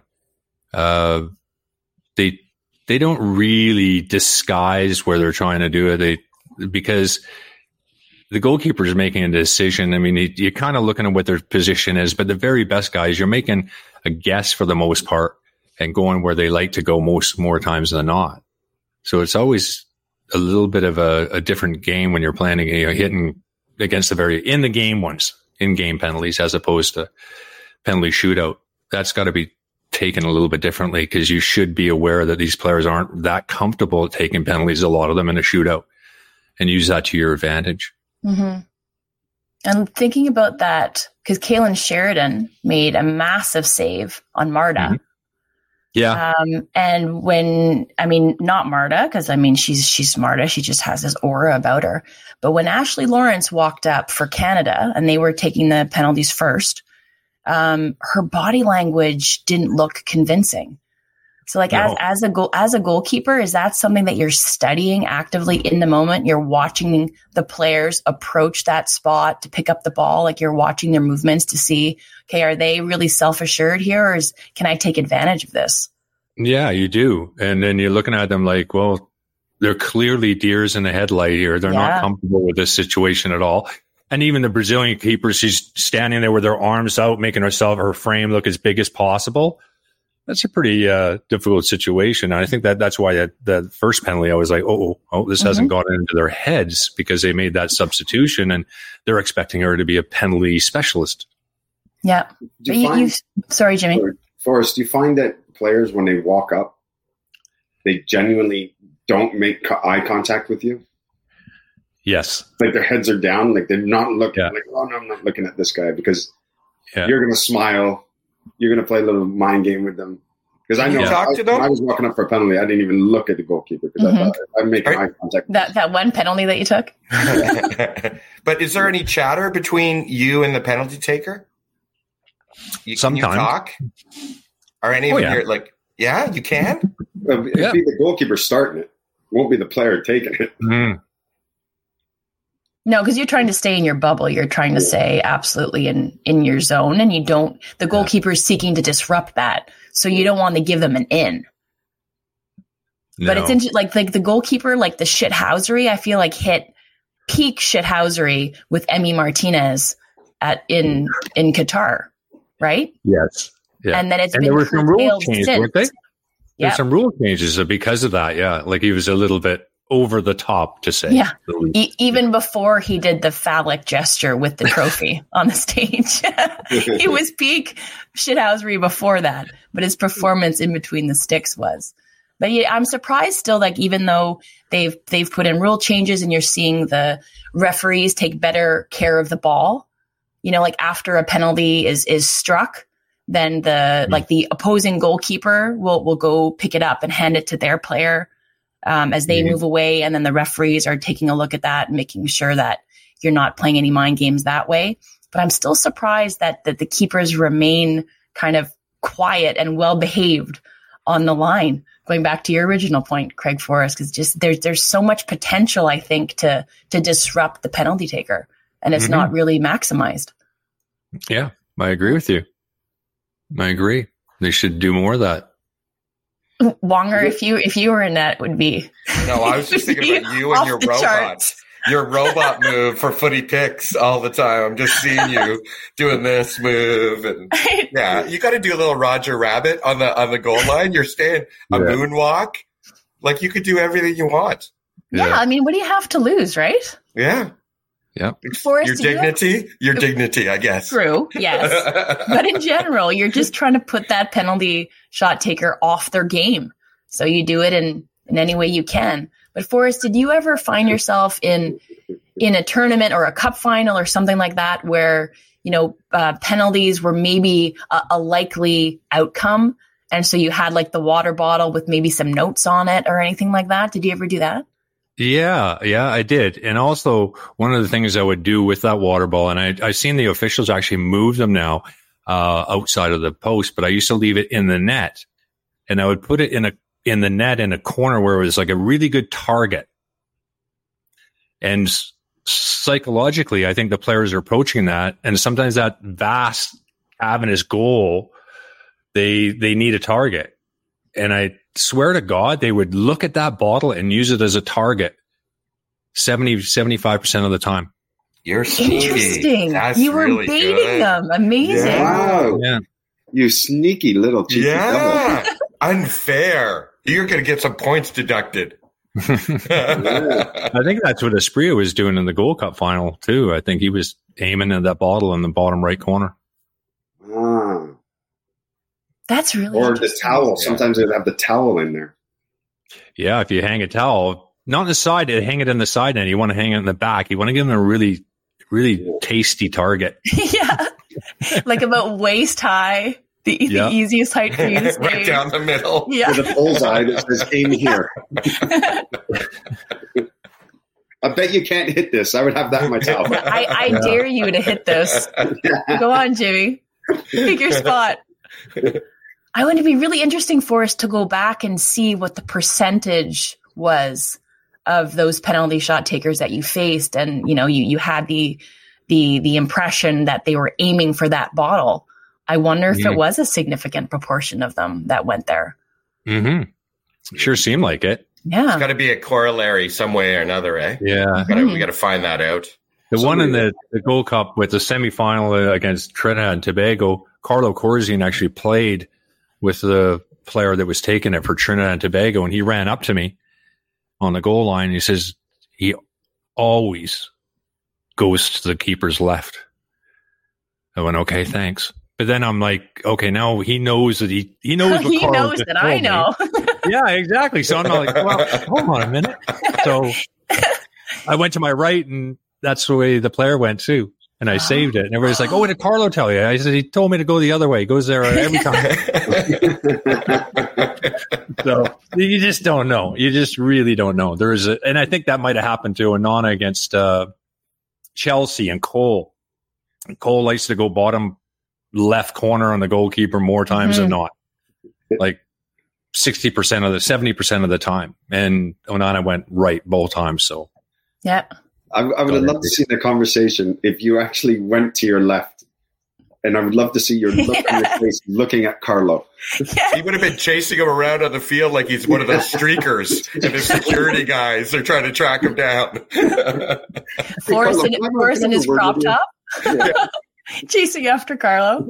Uh, they they don't really disguise where they're trying to do it. They because. The goalkeeper is making a decision. I mean, you, you're kind of looking at what their position is, but the very best guys, you're making a guess for the most part and going where they like to go most more times than not. So it's always a little bit of a, a different game when you're planning, you know, hitting against the very in the game ones, in game penalties, as opposed to penalty shootout. That's got to be taken a little bit differently because you should be aware that these players aren't that comfortable taking penalties, a lot of them in a shootout, and use that to your advantage. Mm-hmm. And thinking about that, because Kaylin Sheridan made a massive save on Marta. Mm-hmm. Yeah. Um, and when, I mean, not Marta, because I mean, she's, she's Marta. She just has this aura about her. But when Ashley Lawrence walked up for Canada and they were taking the penalties first, um, her body language didn't look convincing. So like no. as, as a goal, as a goalkeeper, is that something that you're studying actively in the moment? You're watching the players approach that spot to pick up the ball. Like you're watching their movements to see, okay, are they really self-assured here, or is, can I take advantage of this? Yeah, you do. And then you're looking at them like, well, they're clearly deers in the headlight here. They're yeah. not comfortable with this situation at all. And even the Brazilian keeper, she's standing there with her arms out, making herself, her frame look as big as possible. That's a pretty uh, difficult situation. And I think that that's why that, the first penalty, I was like, oh, oh, this mm-hmm. hasn't gotten into their heads because they made that substitution and they're expecting her to be a penalty specialist. Yeah. You you, find, you, sorry, Jimmy. Forrest, do you find that players, when they walk up, they genuinely don't make co- eye contact with you? Yes. Like their heads are down, like they're not looking, yeah. like, oh, no, I'm not looking at this guy because yeah. you're going to smile. You're going to play a little mind game with them. Because I know you talk I, to them? when I was walking up for a penalty, I didn't even look at the goalkeeper because mm-hmm. I thought I'm making eye contact. That that one penalty that you took? But is there any chatter between you and the penalty taker? You, Sometimes. Can you talk? Are any Oh, of yeah. your like? Yeah, you can. It'd Yeah. be the goalkeeper starting it. It won't be the player taking it. Mm. No, because you're trying to stay in your bubble. You're trying to stay absolutely in, in your zone, and you don't. The goalkeeper is seeking to disrupt that, so you don't want to give them an in. But No. it's in, like like the goalkeeper, like the shithousery. I feel like hit peak shithousery with Emi Martinez at in in Qatar, right? Yes. Yeah. And then it's and been there were some rule curtailed changes, since. weren't they? Yeah. There's some rule changes because of that. Yeah. Like he was a little bit over the top to say. Yeah. the least. E- even before he did the phallic gesture with the trophy on the stage, he was peak shithousery before that, but his performance in between the sticks was. But yeah, I'm surprised still, like, even though they've they've put in rule changes and you're seeing the referees take better care of the ball, you know, like after a penalty is is struck, then the mm-hmm. like the opposing goalkeeper will will go pick it up and hand it to their player um, as they mm-hmm. move away, and then the referees are taking a look at that and making sure that you're not playing any mind games that way. But I'm still surprised that that the keepers remain kind of quiet and well behaved on the line. Going back to your original point, Craig Forrest, because just there's there's so much potential, I think, to to disrupt the penalty taker, and it's mm-hmm. not really maximized. Yeah, I agree with you. I agree. They should do more of that. Wonger, if you if you were in that, would be. No, I was just thinking about you and your robot. Charts. Your robot move for footy picks all the time. I'm just seeing you doing this move, and yeah, you got to do a little Roger Rabbit on the on the goal line. You're staying a yeah. moonwalk, like you could do everything you want. Yeah, yeah, I mean, what do you have to lose, right? Yeah, yeah. Forrest, your dignity, you have- your dignity, I guess. True, yes, but in general, you're just trying to put that penalty shot taker off their game. So you do it in in any way you can. But Forrest, did you ever find yourself in in a tournament or a cup final or something like that where, you know, uh, penalties were maybe a, a likely outcome, and so you had like the water bottle with maybe some notes on it or anything like that? Did you ever do that? Yeah, yeah, I did. And also one of the things I would do with that water bottle, and I, I've seen the officials actually move them now uh, outside of the post, but I used to leave it in the net, and I would put it in a in the net in a corner where it was like a really good target. And psychologically, I think the players are approaching that. And sometimes that vast cavernous goal, they, they need a target. And I swear to God, they would look at that bottle and use it as a target seventy, seventy-five percent of the time. You're sneaky. Interesting. That's you were really baiting good. them. Amazing. Yeah. Wow. Yeah. You sneaky little cheeky yeah. devil. Unfair. You're going to get some points deducted. I think that's what Espria was doing in the Gold Cup final too. I think he was aiming at that bottle in the bottom right corner. Ah. That's really Or the towel. Yeah. Sometimes they'd have the towel in there. Yeah, if you hang a towel, not on the side, hang it in the side end. You want to hang it in the back. You want to give them a really, really tasty target. Yeah. Like about waist high. The, yeah. the easiest height for you to stay. Right down the middle. Yeah. With a bullseye that says aim here. I bet you can't hit this. I would have that in my towel. I, I yeah. dare you to hit this. Go on, Jimmy. Pick your spot. I want to be really interesting for us to go back and see what the percentage was of those penalty shot takers that you faced. And, you know, you, you had the, the, the impression that they were aiming for that bottle. I wonder if mm-hmm. it was a significant proportion of them that went there. Mm-hmm. Sure seemed like it. Yeah. It's got to be a corollary some way or another, eh? Yeah. We gotta, mm-hmm. we got to find that out. The so one in the, the Gold Cup with the semifinal against Trinidad and Tobago, Carlo Corzian actually played with the player that was taking it for Trinidad and Tobago, and he ran up to me on the goal line. And he says he always goes to the keeper's left. I went, okay, thanks. But then I'm like, okay, now he knows that he he knows what he Carl knows that I know. Yeah, exactly. So I'm not like, well, hold on a minute. So I went to my right, and that's the way the player went too. And I oh. saved it. And everybody's like, oh, what did Carlo tell you? I said, he told me to go the other way. He goes there every time. So you just don't know. You just really don't know. There is a, and I think that might have happened to Onana against uh, Chelsea and Cole. Cole likes to go bottom left corner on the goalkeeper more times mm-hmm. than not. Like sixty percent of the seventy percent of the time. And Onana went right both times. So, yeah. I, I would have loved to see the conversation if you actually went to your left. And I would love to see your look yeah. on your face looking at Carlo. Yeah. He would have been chasing him around on the field like he's one of those streakers, and the security guys are trying to track him down. Forrest in, Forrest in his crop top, yeah. chasing after Carlo.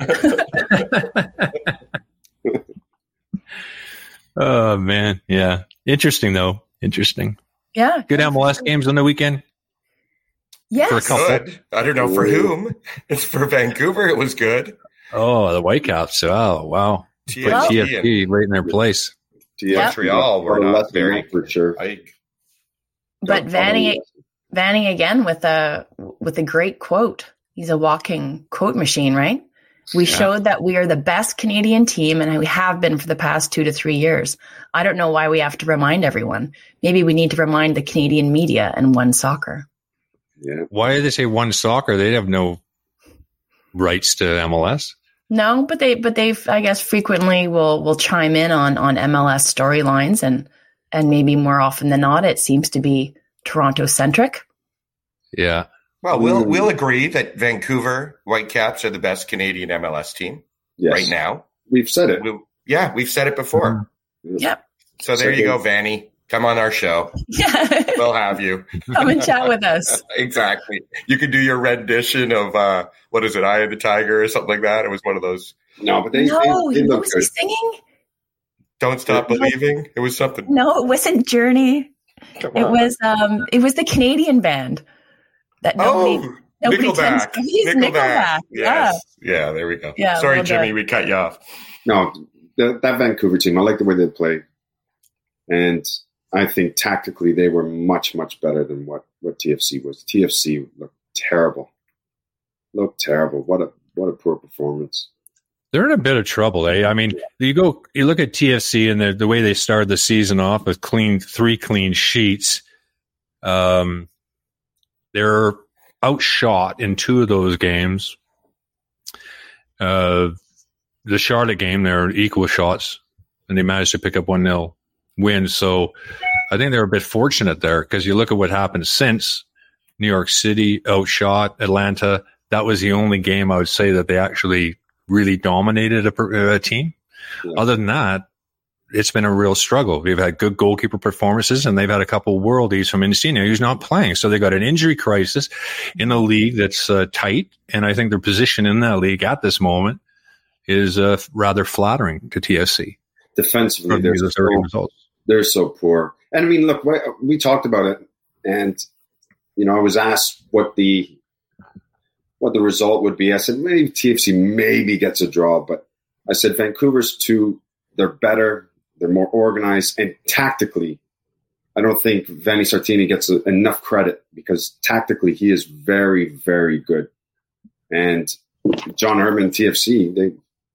Oh man, yeah, interesting though. Interesting. Yeah, good M L S games on the weekend. Yes. For a couple. Good. I don't know for whom. It's for Vancouver. It was good. Oh, the Whitecaps. Oh, wow. T F C right in their place. Montreal were not very for sure. But Vanny, Vanny again with a with a great quote. He's a walking quote machine, right? We yeah. showed that we are the best Canadian team, and we have been for the past two to three years. I don't know why we have to remind everyone. Maybe we need to remind the Canadian media and One Soccer. Yeah. Why did they say One Soccer? They have no rights to M L S. No, but they, but they, I guess, frequently will will chime in on on M L S storylines, and and maybe more often than not, it seems to be Toronto centric. Yeah. Well, we'll we'll agree that Vancouver Whitecaps are the best Canadian M L S team yes. right now. We've said it. We'll, yeah, we've said it before. Mm-hmm. Yep. So there you go, Vanny. Come on our show. Yeah. We'll have you. Come and chat with us. Exactly. You could do your rendition of, uh, what is it, Eye of the Tiger or something like that. It was one of those. No, but they, no, they, they what was good. He singing? Don't Stop Believing. It was something. No, it wasn't Journey. It was um, it was the Canadian band. That nobody, oh, nobody Nickelback. Tends, he's Nickelback. Nickelback. Yes. Yeah. Yeah, there we go. Yeah, Sorry, well Jimmy, done. we cut you off. No, that, that Vancouver team, I like the way they play. And I think tactically they were much, much better than what, what T F C was. T F C looked terrible. Looked terrible. What a what a poor performance. They're in a bit of trouble, eh? I mean, you go, you look at T F C and the, the way they started the season off with clean three clean sheets. Um, they're outshot in two of those games. Uh, the Charlotte game, they're equal shots, and they managed to pick up one nil win. So I think they're a bit fortunate there, because you look at what happened since. New York City outshot Atlanta. That was the only game I would say that they actually really dominated a, a team. Yeah. Other than that, it's been a real struggle. We've had good goalkeeper performances, and they've had a couple worldies from Insigne who's not playing. So they've got an injury crisis in a league that's uh, tight. And I think their position in that league at this moment is uh, rather flattering to T F C. Defensively, they're so, they're so poor. And I mean, look, we talked about it, and you know, I was asked what the what the result would be. I said maybe T F C maybe gets a draw, but I said Vancouver's too. They're better, they're more organized, and tactically, I don't think Vanni Sartini gets a, enough credit, because tactically he is very, very good. And John Herdman, T F C, they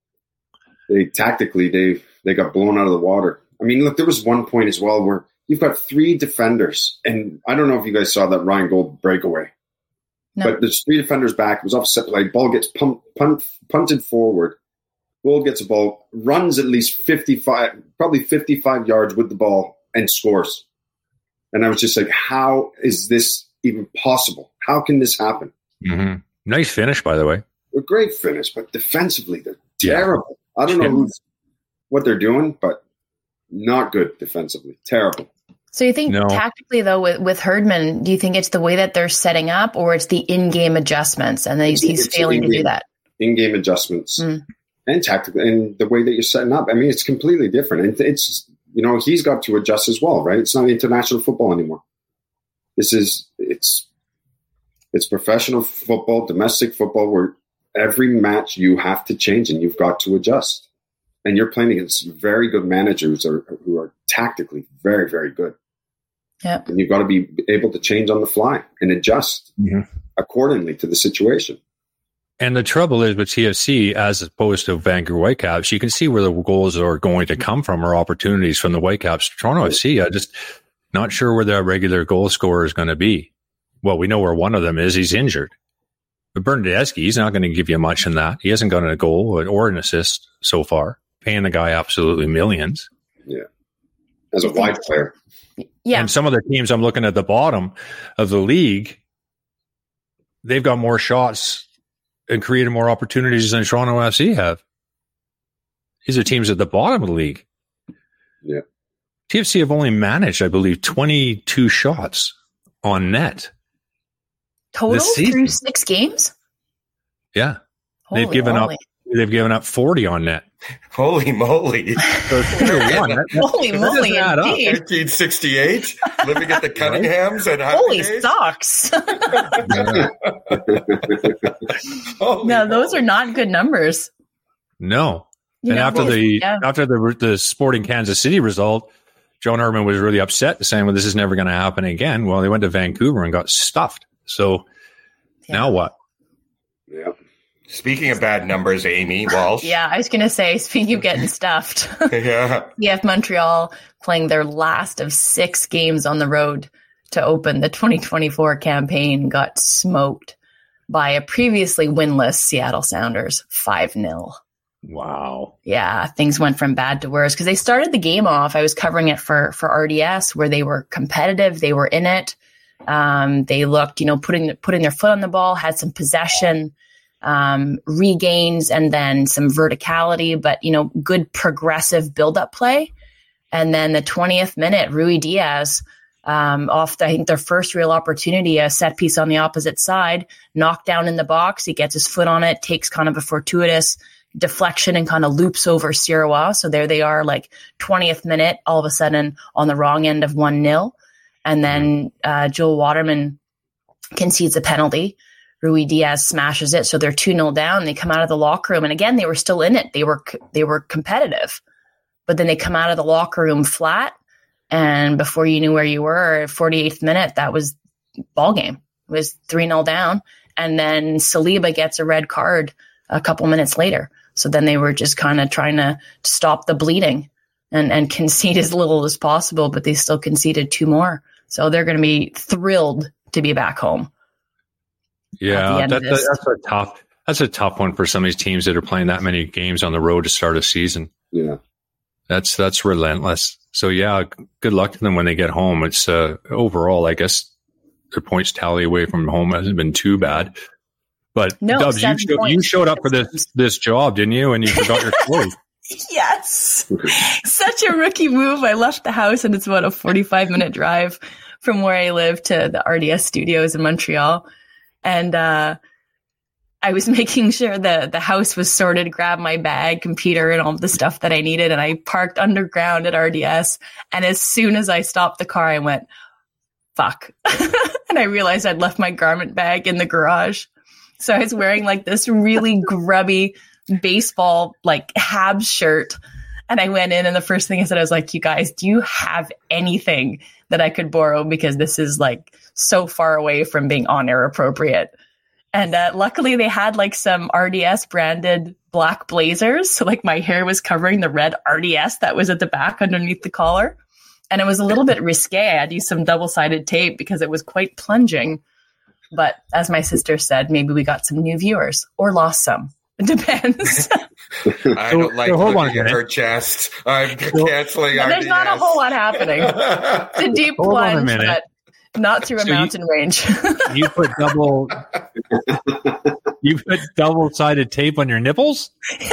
they tactically they they got blown out of the water. I mean, look, there was one point as well where you've got three defenders, and I don't know if you guys saw that Ryan Gold breakaway, no. But there's three defenders back. It was offset play. Ball gets pumped, punt, punted forward. Gold gets a ball, runs at least fifty-five, probably fifty-five yards with the ball, and scores. And I was just like, how is this even possible? How can this happen? Mm-hmm. Nice finish, by the way. A great finish, but defensively, they're terrible. Yeah. I don't know who's, what they're doing, but not good defensively. Terrible. So you think no. tactically, though, with, with Herdman, do you think it's the way that they're setting up, or it's the in-game adjustments, and he's, he's failing to do that? In-game adjustments. Mm. And tactically, and the way that you're setting up. I mean, it's completely different. And it's, you know, he's got to adjust as well, right? It's not international football anymore. This is, it's, it's professional football, domestic football, where every match you have to change and you've got to adjust. And you're playing against very good managers who are, who are tactically very, very good. Yep. And you've got to be able to change on the fly and adjust mm-hmm. accordingly to the situation. And the trouble is with T F C, as opposed to Vancouver Whitecaps, you can see where the goals are going to come from, or opportunities from the Whitecaps. Toronto F C, I just not sure where their regular goal scorer is going to be. Well, we know where one of them is. He's injured. But Bernadeschi, he's not going to give you much in that. He hasn't gotten a goal or an assist so far, paying the guy absolutely millions. Yeah. As a wide player. Yeah. And some of the teams I'm looking at the bottom of the league, they've got more shots and created more opportunities than Toronto F C have. These are teams at the bottom of the league. Yeah. T F C have only managed, I believe, twenty-two shots on net. Total through six games? Yeah. Holy they've given moly. up they've given up forty on net. Holy moly. So one. That, that, Holy moly, indeed. nineteen sixty-eight, living at the Cunninghams and Happy Holy Days. socks. Holy no, those moly. are not good numbers. No. You and know, after well, the yeah. after the the Sporting Kansas City result, John Herdman was really upset, saying, well, this is never going to happen again. Well, they went to Vancouver and got stuffed. So Yeah. now what? Yeah. Speaking of bad numbers, Amy Walsh. Yeah, I was going to say, speaking of getting stuffed, Yeah. C F Montreal playing their last of six games on the road to open the twenty twenty-four campaign got smoked by a previously winless Seattle Sounders five nil. Wow. Yeah, things went from bad to worse because they started the game off. I was covering it for for R D S where they were competitive. They were in it. Um, they looked, you know, putting putting their foot on the ball, had some possession, um, regains, and then some verticality, but, you know, good progressive build-up play. And then the twentieth minute, Rui Diaz, um, off, the, I think, their first real opportunity, a set piece on the opposite side, knocked down in the box. He gets his foot on it, takes kind of a fortuitous deflection and kind of loops over Sirois. So there they are, like twentieth minute, all of a sudden on the wrong end of one nil. And then uh, Joel Waterman concedes a penalty. Rui Diaz smashes it. So they're two nil down. They come out of the locker room. And again, they were still in it. They were they were competitive. But then they come out of the locker room flat. And before you knew where you were, forty-eighth minute, that was ball game. It was three nil down. And then Saliba gets a red card a couple minutes later. So then they were just kind of trying to stop the bleeding and, and concede as little as possible, but they still conceded two more. So they're going to be thrilled to be back home. Yeah, that, that, that's a tough. That's a tough one for some of these teams that are playing that many games on the road to start a season. Yeah, that's that's relentless. So yeah, good luck to them when they get home. It's uh, overall, I guess, their points tally away from home hasn't been too bad. But no, Dubs, you, show, you showed up for this this job, didn't you? And you forgot your clothes. Yes, such a rookie move. I left the house, and it's about a forty-five minute drive from where I live to the R D S studios in Montreal. And uh, I was making sure the, the house was sorted, grabbed my bag, computer, and all the stuff that I needed. And I parked underground at R D S. And as soon as I stopped the car, I went, fuck. And I realized I'd left my garment bag in the garage. So I was wearing like this really grubby baseball, like Habs shirt. And I went in, and the first thing I said, I was like, you guys, do you have anything that I could borrow? Because this is like so far away from being on-air appropriate. And uh, luckily they had like some R D S branded black blazers. So like my hair was covering the red R D S that was at the back underneath the collar. And it was a little bit risque. I had to use some double-sided tape because it was quite plunging. But as my sister said, maybe we got some new viewers or lost some. It depends. I don't like so hold looking on at her chest. I'm canceling no, R D S. There's not a whole lot happening. It's a deep Hold on a plunge, minute. but not through a So you- mountain range. You put double. You put double-sided tape on your nipples.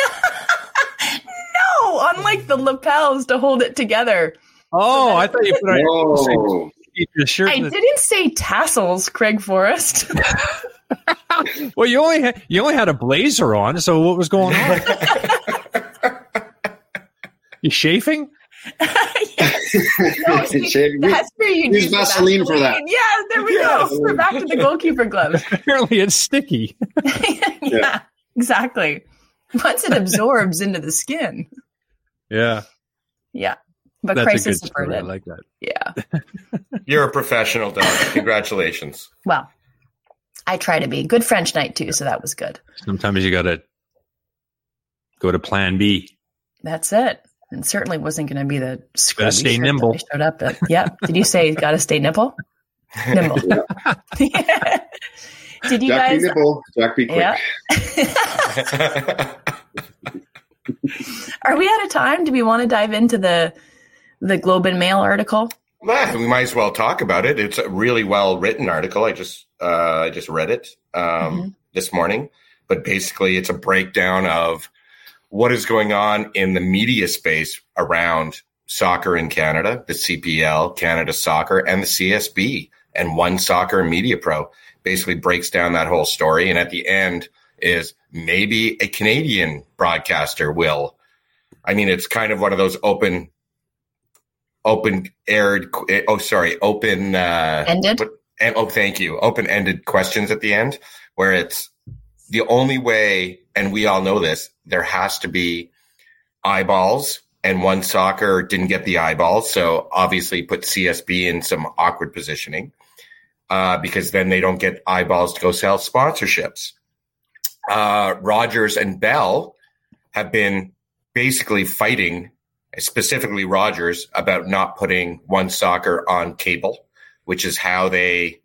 No, on like the lapels to hold it together. Oh, I thought you put on your, Whoa. your shirt. I didn't say tassels, Craig Forrest. Well, you only had, you only had a blazer on, so what was going on? You chafing? Yes. No, see, that's where you Use need the Vaseline for that. Yeah, there we Yes. go. We're back to the goalkeeper gloves. Apparently, it's sticky. yeah, Yeah. exactly. Once it absorbs into the skin. Yeah, Yeah. But that's a crisis good story. I averted. like that. Yeah. You're a professional, Doug. Congratulations. Well, I try to be. Good French night, too, so that was good. Sometimes you got to go to Plan B. That's it. And certainly wasn't going to be the scrubby stay shirt nimble. that I showed up at. Yeah. Did you say got to stay nipple? Nimble. Did you Jack guys? Be nibble. Jack be quick. Yeah. Are we out of time? Do we want to dive into the the Globe and Mail article? Well, we might as well talk about it. It's a really well written article. I just uh, I just read it um, mm-hmm. this morning. But basically, it's a breakdown of what is going on in the media space around soccer in Canada, the C P L, Canada Soccer, and the C S B, and One Soccer and Media Pro. Basically breaks down that whole story. And at the end is maybe a Canadian broadcaster will. I mean, it's kind of one of those open, open aired. Oh, sorry, open uh, ended. And oh, thank you. Open ended questions at the end, where it's the only way, and we all know this. There has to be eyeballs, and One Soccer didn't get the eyeballs, so obviously put C S B in some awkward positioning. Uh, because then they don't get eyeballs to go sell sponsorships. Uh, Rogers and Bell have been basically fighting, specifically Rogers, about not putting One Soccer on cable, which is how they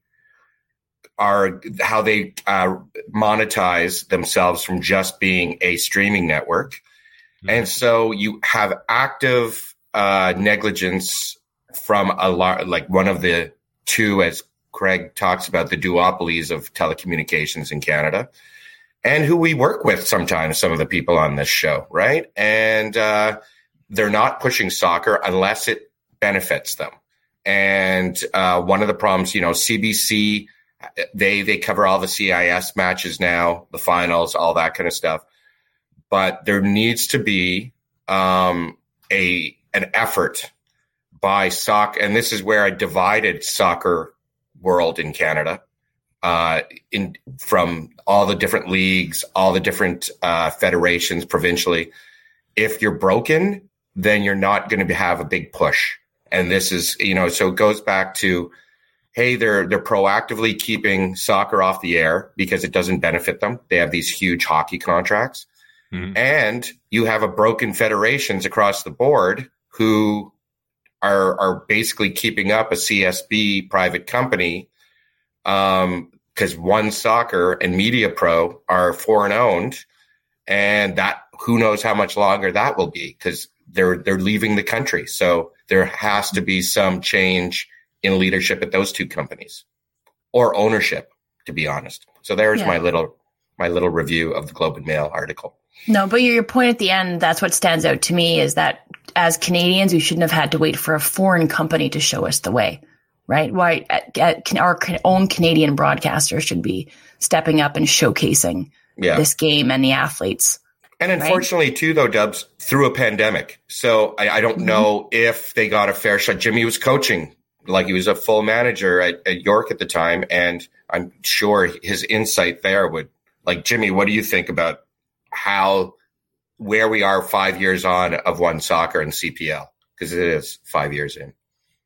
are, how they uh, monetize themselves from just being a streaming network. Mm-hmm. And so you have active uh, negligence from a lot, like one of the two, as Craig talks about, the duopolies of telecommunications in Canada, and who we work with sometimes, some of the people on this show, right? And uh, they're not pushing soccer unless it benefits them. And uh, one of the problems, you know, C B C, they they cover all the C I S matches now, the finals, all that kind of stuff. But there needs to be um, a an effort by soccer, and this is where a divided soccer world in Canada, uh, in from all the different leagues, all the different uh, federations provincially. If you're broken, then you're not going to have a big push. And this is, you know, so it goes back to, hey, they're they're proactively keeping soccer off the air because it doesn't benefit them. They have these huge hockey contracts, mm-hmm. and you have a broken federations across the board who are are basically keeping up a C S B private company, um, because One Soccer and Media Pro are foreign owned, and that who knows how much longer that will be, because they're they're leaving the country. So there has to be some change in leadership at those two companies, or ownership, to be honest. So there's yeah. my little my little review of the Globe and Mail article. No, but your point at the end, that's what stands out to me, is that as Canadians, we shouldn't have had to wait for a foreign company to show us the way, right? Why at, at, our own Canadian broadcasters should be stepping up and showcasing yeah. this game and the athletes. And unfortunately, right? too, though, Dubs, through a pandemic. So I, I don't mm-hmm. know if they got a fair shot. Jimmy was coaching, like he was a full manager at, at York at the time. And I'm sure his insight there would, like, Jimmy, what do you think about how, where we are five years on of One Soccer and C P L? Because it is five years in.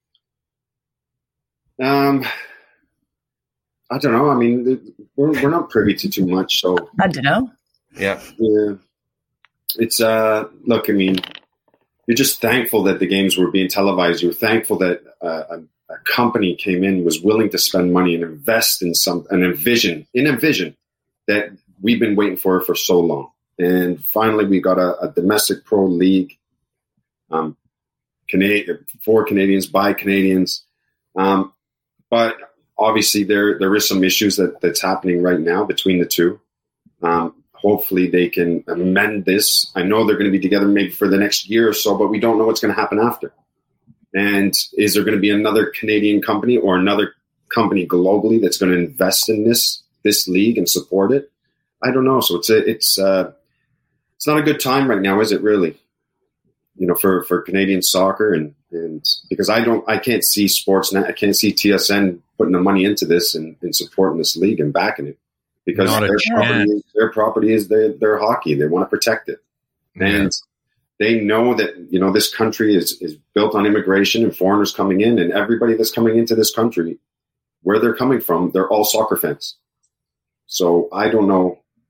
Um, I don't know. I mean, we're we're not privy to too much. So I don't know. Yeah. Yeah. It's uh. Look, I mean, you're just thankful that the games were being televised. You're thankful that uh, a, a company came in, was willing to spend money and invest in some, and a vision, in a vision that we've been waiting for for so long. And finally, we got a, a domestic pro league, um, Canadian, for Canadians, by Canadians. Um, but obviously, there there is some issues that, that's happening right now between the two. Um, hopefully, they can amend this. I know they're going to be together maybe for the next year or so, but we don't know what's going to happen after. And is there going to be another Canadian company or another company globally that's going to invest in this this league and support it? I don't know. So it's a, it's uh, it's not a good time right now, is it really? You know, for, for Canadian soccer, and, and because I don't, I can't see Sportsnet, I can't see T S N putting the money into this and, and supporting this league and backing it, because their property, is, their property is their, their hockey. They want to protect it. Mm-hmm. And they know that, you know, this country is, is built on immigration and foreigners coming in, and everybody that's coming into this country, where they're coming from, they're all soccer fans. So I don't know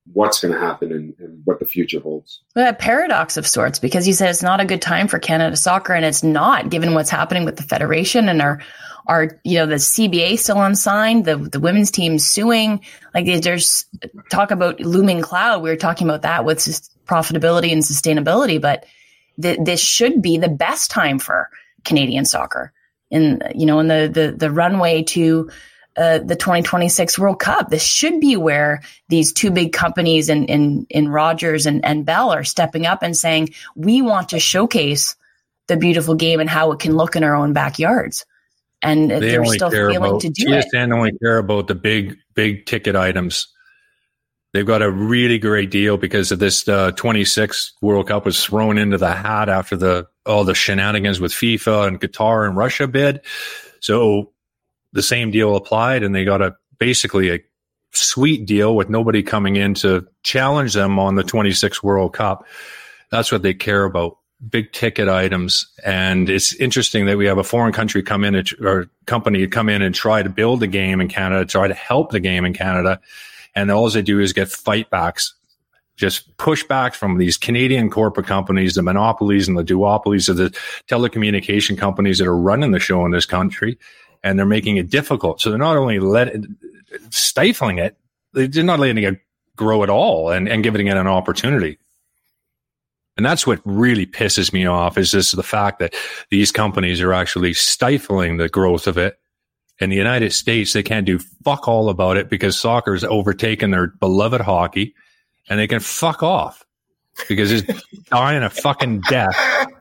what's going to happen and, and what the future holds. Well, a paradox of sorts, because you said it's not a good time for Canada soccer, and it's not, given what's happening with the federation and our, our, you know, the C B A still unsigned, the the women's team suing. Like, there's talk about looming cloud. We were talking about that with profitability and sustainability, but th- this should be the best time for Canadian soccer, in, you know, in the the the runway to Uh, the twenty twenty-six World Cup. This should be where these two big companies in in, in Rogers and, and Bell are stepping up and saying, we want to showcase the beautiful game and how it can look in our own backyards. And they they're still failing about, to do T S it. N only care about the big, big ticket items. They've got a really great deal because of this uh, twenty-six World Cup was thrown into the hat after the all the shenanigans with FIFA and Qatar and Russia bid. So the same deal applied, and they got a basically a sweet deal with nobody coming in to challenge them on the twenty-six World Cup. That's what they care about, big ticket items. And it's interesting that we have a foreign country come in and, or company come in and try to build the game in Canada, try to help the game in Canada, and all they do is get fight backs, just pushbacks from these Canadian corporate companies, the monopolies and the duopolies of the telecommunication companies that are running the show in this country. And they're making it difficult. So they're not only let, stifling it, they're not letting it grow at all and, and giving it an opportunity. And that's what really pisses me off, is just the fact that these companies are actually stifling the growth of it. In the United States, they can't do fuck all about it because soccer's overtaken their beloved hockey, and they can fuck off because it's dying a fucking death.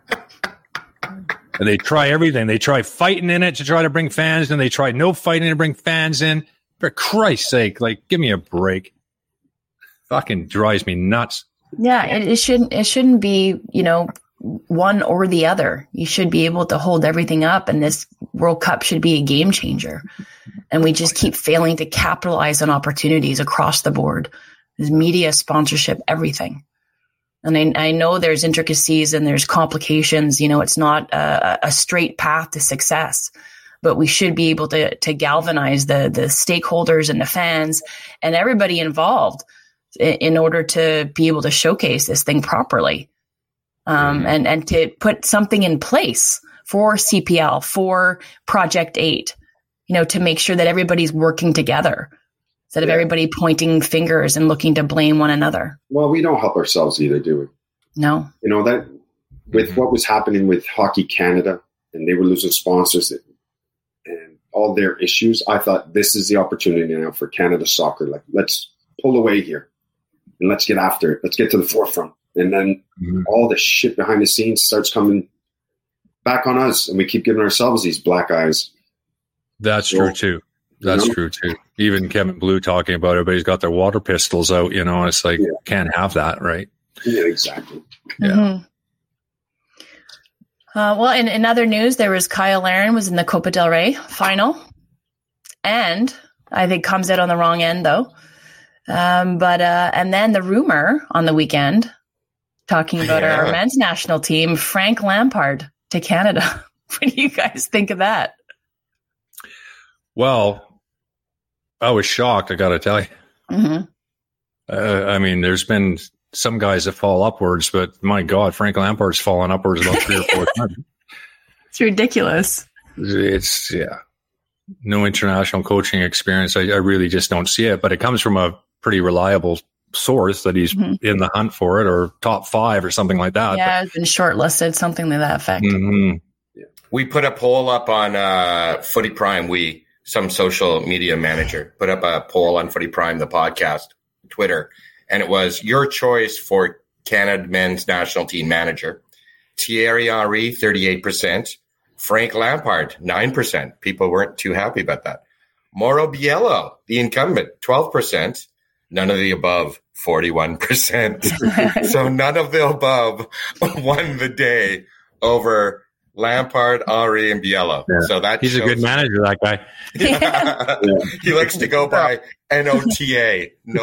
And they try everything. They try fighting in it to try to bring fans in. They try no fighting to bring fans in. For Christ's sake, like, give me a break. Fucking drives me nuts. Yeah, it, it shouldn't. It shouldn't be, you know, one or the other. You should be able to hold everything up, and this World Cup should be a game changer. And we just keep failing to capitalize on opportunities across the board. There's media, sponsorship, everything. And I, I know there's intricacies and there's complications. You know, it's not a, a straight path to success, but we should be able to to galvanize the the stakeholders and the fans and everybody involved in, in order to be able to showcase this thing properly, um, mm-hmm. and and to put something in place for C P L, for Project Eight, you know, to make sure that everybody's working together. Instead of yeah. everybody pointing fingers and looking to blame one another. Well, we don't help ourselves either, do we? No. You know, that with what was happening with Hockey Canada, and they were losing sponsors and all their issues, I thought this is the opportunity now for Canada soccer. Like, let's pull away here and let's get after it. Let's get to the forefront. And then mm-hmm. all the shit behind the scenes starts coming back on us, and we keep giving ourselves these black eyes. That's so, true, too. That's you know? true, too. Even Kevin Blue talking about it, everybody's got their water pistols out, you know, it's like, yeah. can't have that, right? Yeah, exactly. Yeah. Mm-hmm. Uh, well, in, in other news, there was Kyle Larin was in the Copa del Rey final, and I think comes out on the wrong end, though. Um, but uh, and then the rumor on the weekend, talking about yeah. our men's national team, Frank Lampard to Canada. What do you guys think of that? Well, I was shocked, I got to tell you. Mm-hmm. Uh, I mean, there's been some guys that fall upwards, but my God, Frank Lampard's fallen upwards about three or four times. It's ridiculous. It's, yeah, no international coaching experience. I, I really just don't see it, but it comes from a pretty reliable source that he's mm-hmm. in the hunt for it, or top five or something like that. Yeah, it's been shortlisted, something to that effect. Mm-hmm. We put a poll up on uh, Footy Prime. We, some social media manager, put up a poll on Footy Prime, the podcast, Twitter, and it was your choice for Canada men's national team manager. Thierry Henry, thirty-eight percent. Frank Lampard, nine percent. People weren't too happy about that. Mauro Biello, the incumbent, twelve percent. None of the above, forty-one percent. So none of the above won the day over Lampard, Henry, and Biello. Yeah. So that he's a good manager, that guy. Yeah. Yeah. He likes to go by N O T A. No.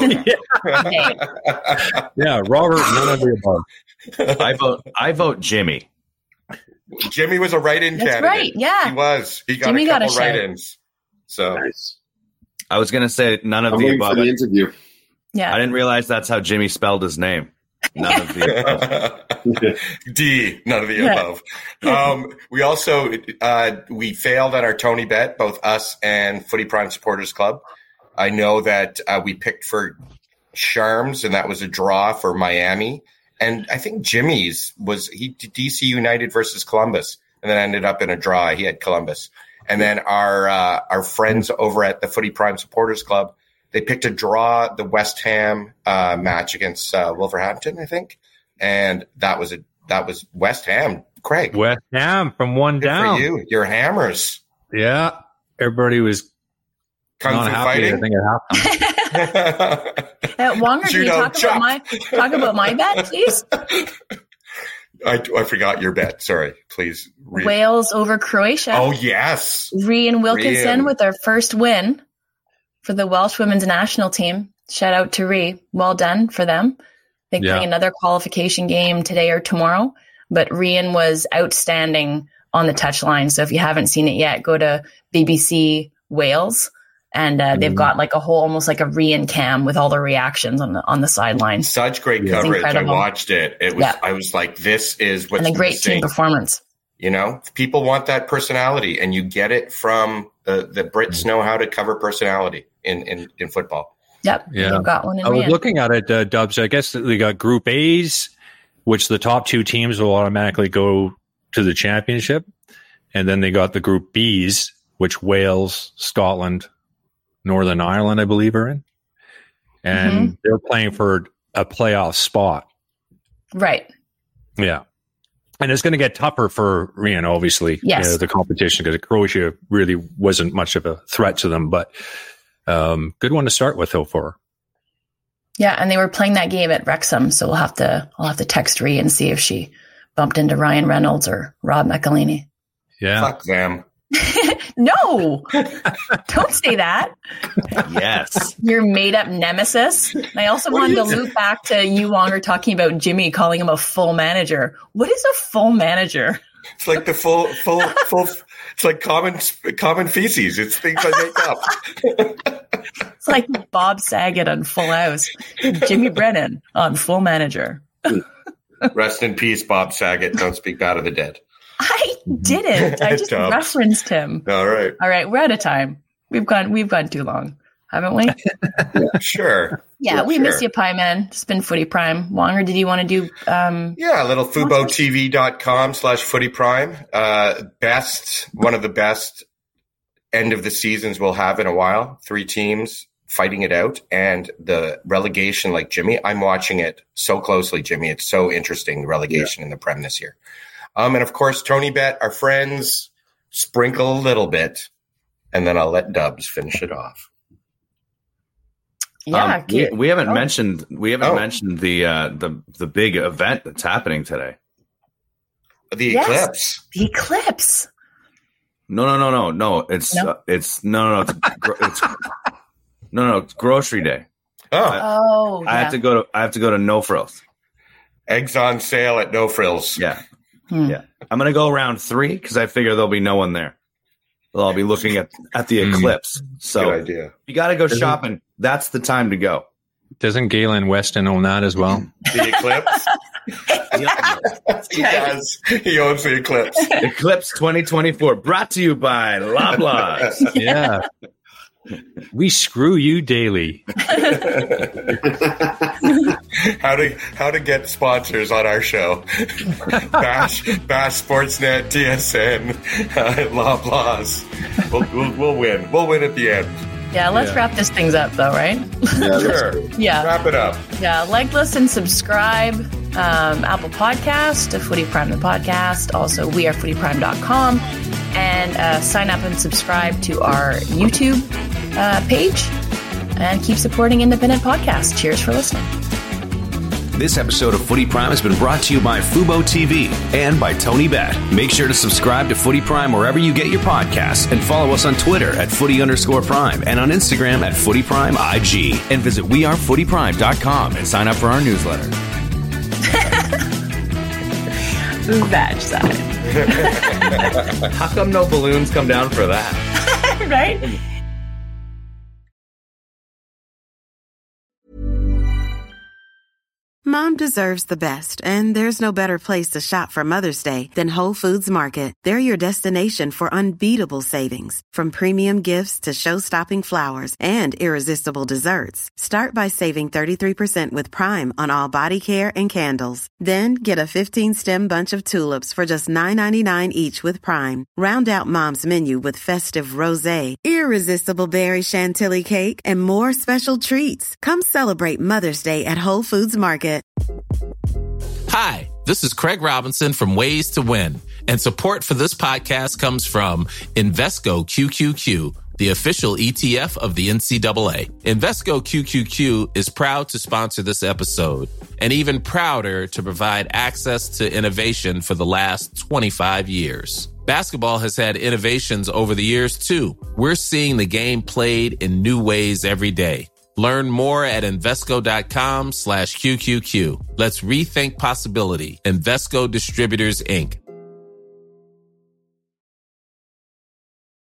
Yeah, Robert, none of the above. I vote. I vote Jimmy. Jimmy was a write-in That's candidate. Right. Yeah, he was. He got Jimmy a couple got a write-ins. So nice. I was going to say none of I'm the waiting above. for the interview. Yeah. I didn't realize that's how Jimmy spelled his name. None of the D, none of the above. Um, we also, uh, we failed on our Tony bet, both us and Footy Prime Supporters Club. I know that uh, we picked for Sharms, and that was a draw for Miami. And I think Jimmy's was he D C United versus Columbus, and then ended up in a draw. He had Columbus. And then our uh, our friends over at the Footy Prime Supporters Club, they picked a draw, the West Ham uh, match against uh, Wolverhampton, I think, and that was a that was West Ham. Craig, West Ham from one Good down. For you, your Hammers. Yeah, everybody was Kung not Fu happy. fighting. I think it happened. Uh, Wonger, can you talk about my talk about my bet, please? I, I forgot your bet. Sorry, please. Read. Wales over Croatia. Oh yes, Rhian Wilkinson Rhian. with their first win for the Welsh women's national team. Shout out to Rhi. Well done for them. They're Yeah. playing another qualification game today or tomorrow. But Rhian was outstanding on the touchline. So if you haven't seen it yet, go to B B C Wales. And uh, they've got like a whole, almost like a Rhian cam with all the reactions on the on the sideline. Such great It's coverage. I incredible. watched it. It was. Yeah. I was like, this is what's And a great missing. team performance. You know, people want that personality, and you get it from the the Brits know how to cover personality in in, in football. Yep. Yeah. They've got one in I was Rhian. looking at it, uh, Dubs. I guess they got Group A's, which the top two teams will automatically go to the championship. And then they got the Group B's, which Wales, Scotland, Northern Ireland, I believe, are in. And Mm-hmm. they're playing for a playoff spot. Right. Yeah. And it's going to get tougher for Rhian, obviously, Yes. uh, the competition, because Croatia really wasn't much of a threat to them. But um, good one to start with, though, for her. Yeah, and they were playing that game at Wrexham, so we'll have to I'll have to text Rhi and see if she bumped into Ryan Reynolds or Rob McElhenney. Yeah. Fuck them. No, don't say that. yes. Your made up nemesis. And I also wanted to loop back to you, Wonger, talking about Jimmy calling him a full manager. What is a full manager? It's like the full full full. It's like common common feces. It's things I make up. It's like Bob Saget on Full House, Jimmy Brennan on Full Manager. Rest in peace, Bob Saget. Don't speak bad of the dead. I didn't. I just Dumb. referenced him. All right. All right, we're out of time. We've gone. We've gone too long, haven't we? Sure. Yeah, Yeah, we sure. miss you, Pie Man. It's been Footy Prime. Wonger, did you want to do? Um, Yeah, a little FuboTV.com slash Footy Prime. Uh, best, one of the best end of the seasons we'll have in a while. Three teams fighting it out, and the relegation, like Jimmy, I'm watching it so closely, Jimmy. It's so interesting, the relegation in the Prem this year. Um, and of course, Tony Bet, our friends, sprinkle a little bit, and then I'll let Dubs finish it off. yeah, Um, we, we haven't oh. mentioned we haven't Oh. mentioned the uh, the the big event that's happening today. The Yes. Eclipse. the Eclipse. No, no, no, no, no. It's No? Uh, it's no, no, no. It's, gro- it's no, no. It's grocery day. Oh, Oh, I yeah. have to go to I have to go to No Frills. eggs on sale at No Frills. Yeah, Hmm. yeah. I'm gonna go around three because I figure there'll be no one there. They'll all be looking at at the Mm. eclipse. Good So idea. you got to go shopping. That's the time to go. Doesn't Galen Weston own that as well? The Eclipse. He does. He owns the Eclipse. Eclipse twenty twenty-four, brought to you by Loblaws. Yeah. We screw you daily. how to how to get sponsors on our show? Bash Bash Sportsnet, T S N, uh, Loblaws. We'll, we'll we'll win. We'll win at the end. Yeah, let's Yeah. wrap this things up, though, right? Yeah, that's Sure. good. Yeah. Wrap it up. Yeah, like, listen, subscribe. Um, Apple Podcast, to Footy Prime the podcast. Also, we are footy prime dot com. And uh, sign up and subscribe to our YouTube uh, page. And keep supporting independent podcasts. Cheers for listening. This episode of Footy Prime has been brought to you by Fubo T V and by Tony Bet. Make sure to subscribe to Footy Prime wherever you get your podcasts and follow us on Twitter at Footy underscore Prime and on Instagram at Footy Prime I G. And visit we are footy prime dot com and sign up for our newsletter. Badge side. How come no balloons come down for that? Right? Mom deserves the best, and there's no better place to shop for Mother's Day than Whole Foods Market. They're your destination for unbeatable savings, from premium gifts to show-stopping flowers and irresistible desserts. Start by saving thirty-three percent with Prime on all body care and candles. Then get a fifteen-stem bunch of tulips for just nine ninety-nine each with Prime. Round out Mom's menu with festive rosé, irresistible berry chantilly cake, and more special treats. Come celebrate Mother's Day at Whole Foods Market. Hi, this is Craig Robinson from Ways to Win, and support for this podcast comes from Invesco Q Q Q, the official E T F of the N C double A. Invesco Q Q Q is proud to sponsor this episode, and even prouder to provide access to innovation for the last twenty-five years. Basketball has had innovations over the years, too. We're seeing the game played in new ways every day. Learn more at Invesco.com slash QQQ. Let's rethink possibility. Invesco Distributors, Incorporated.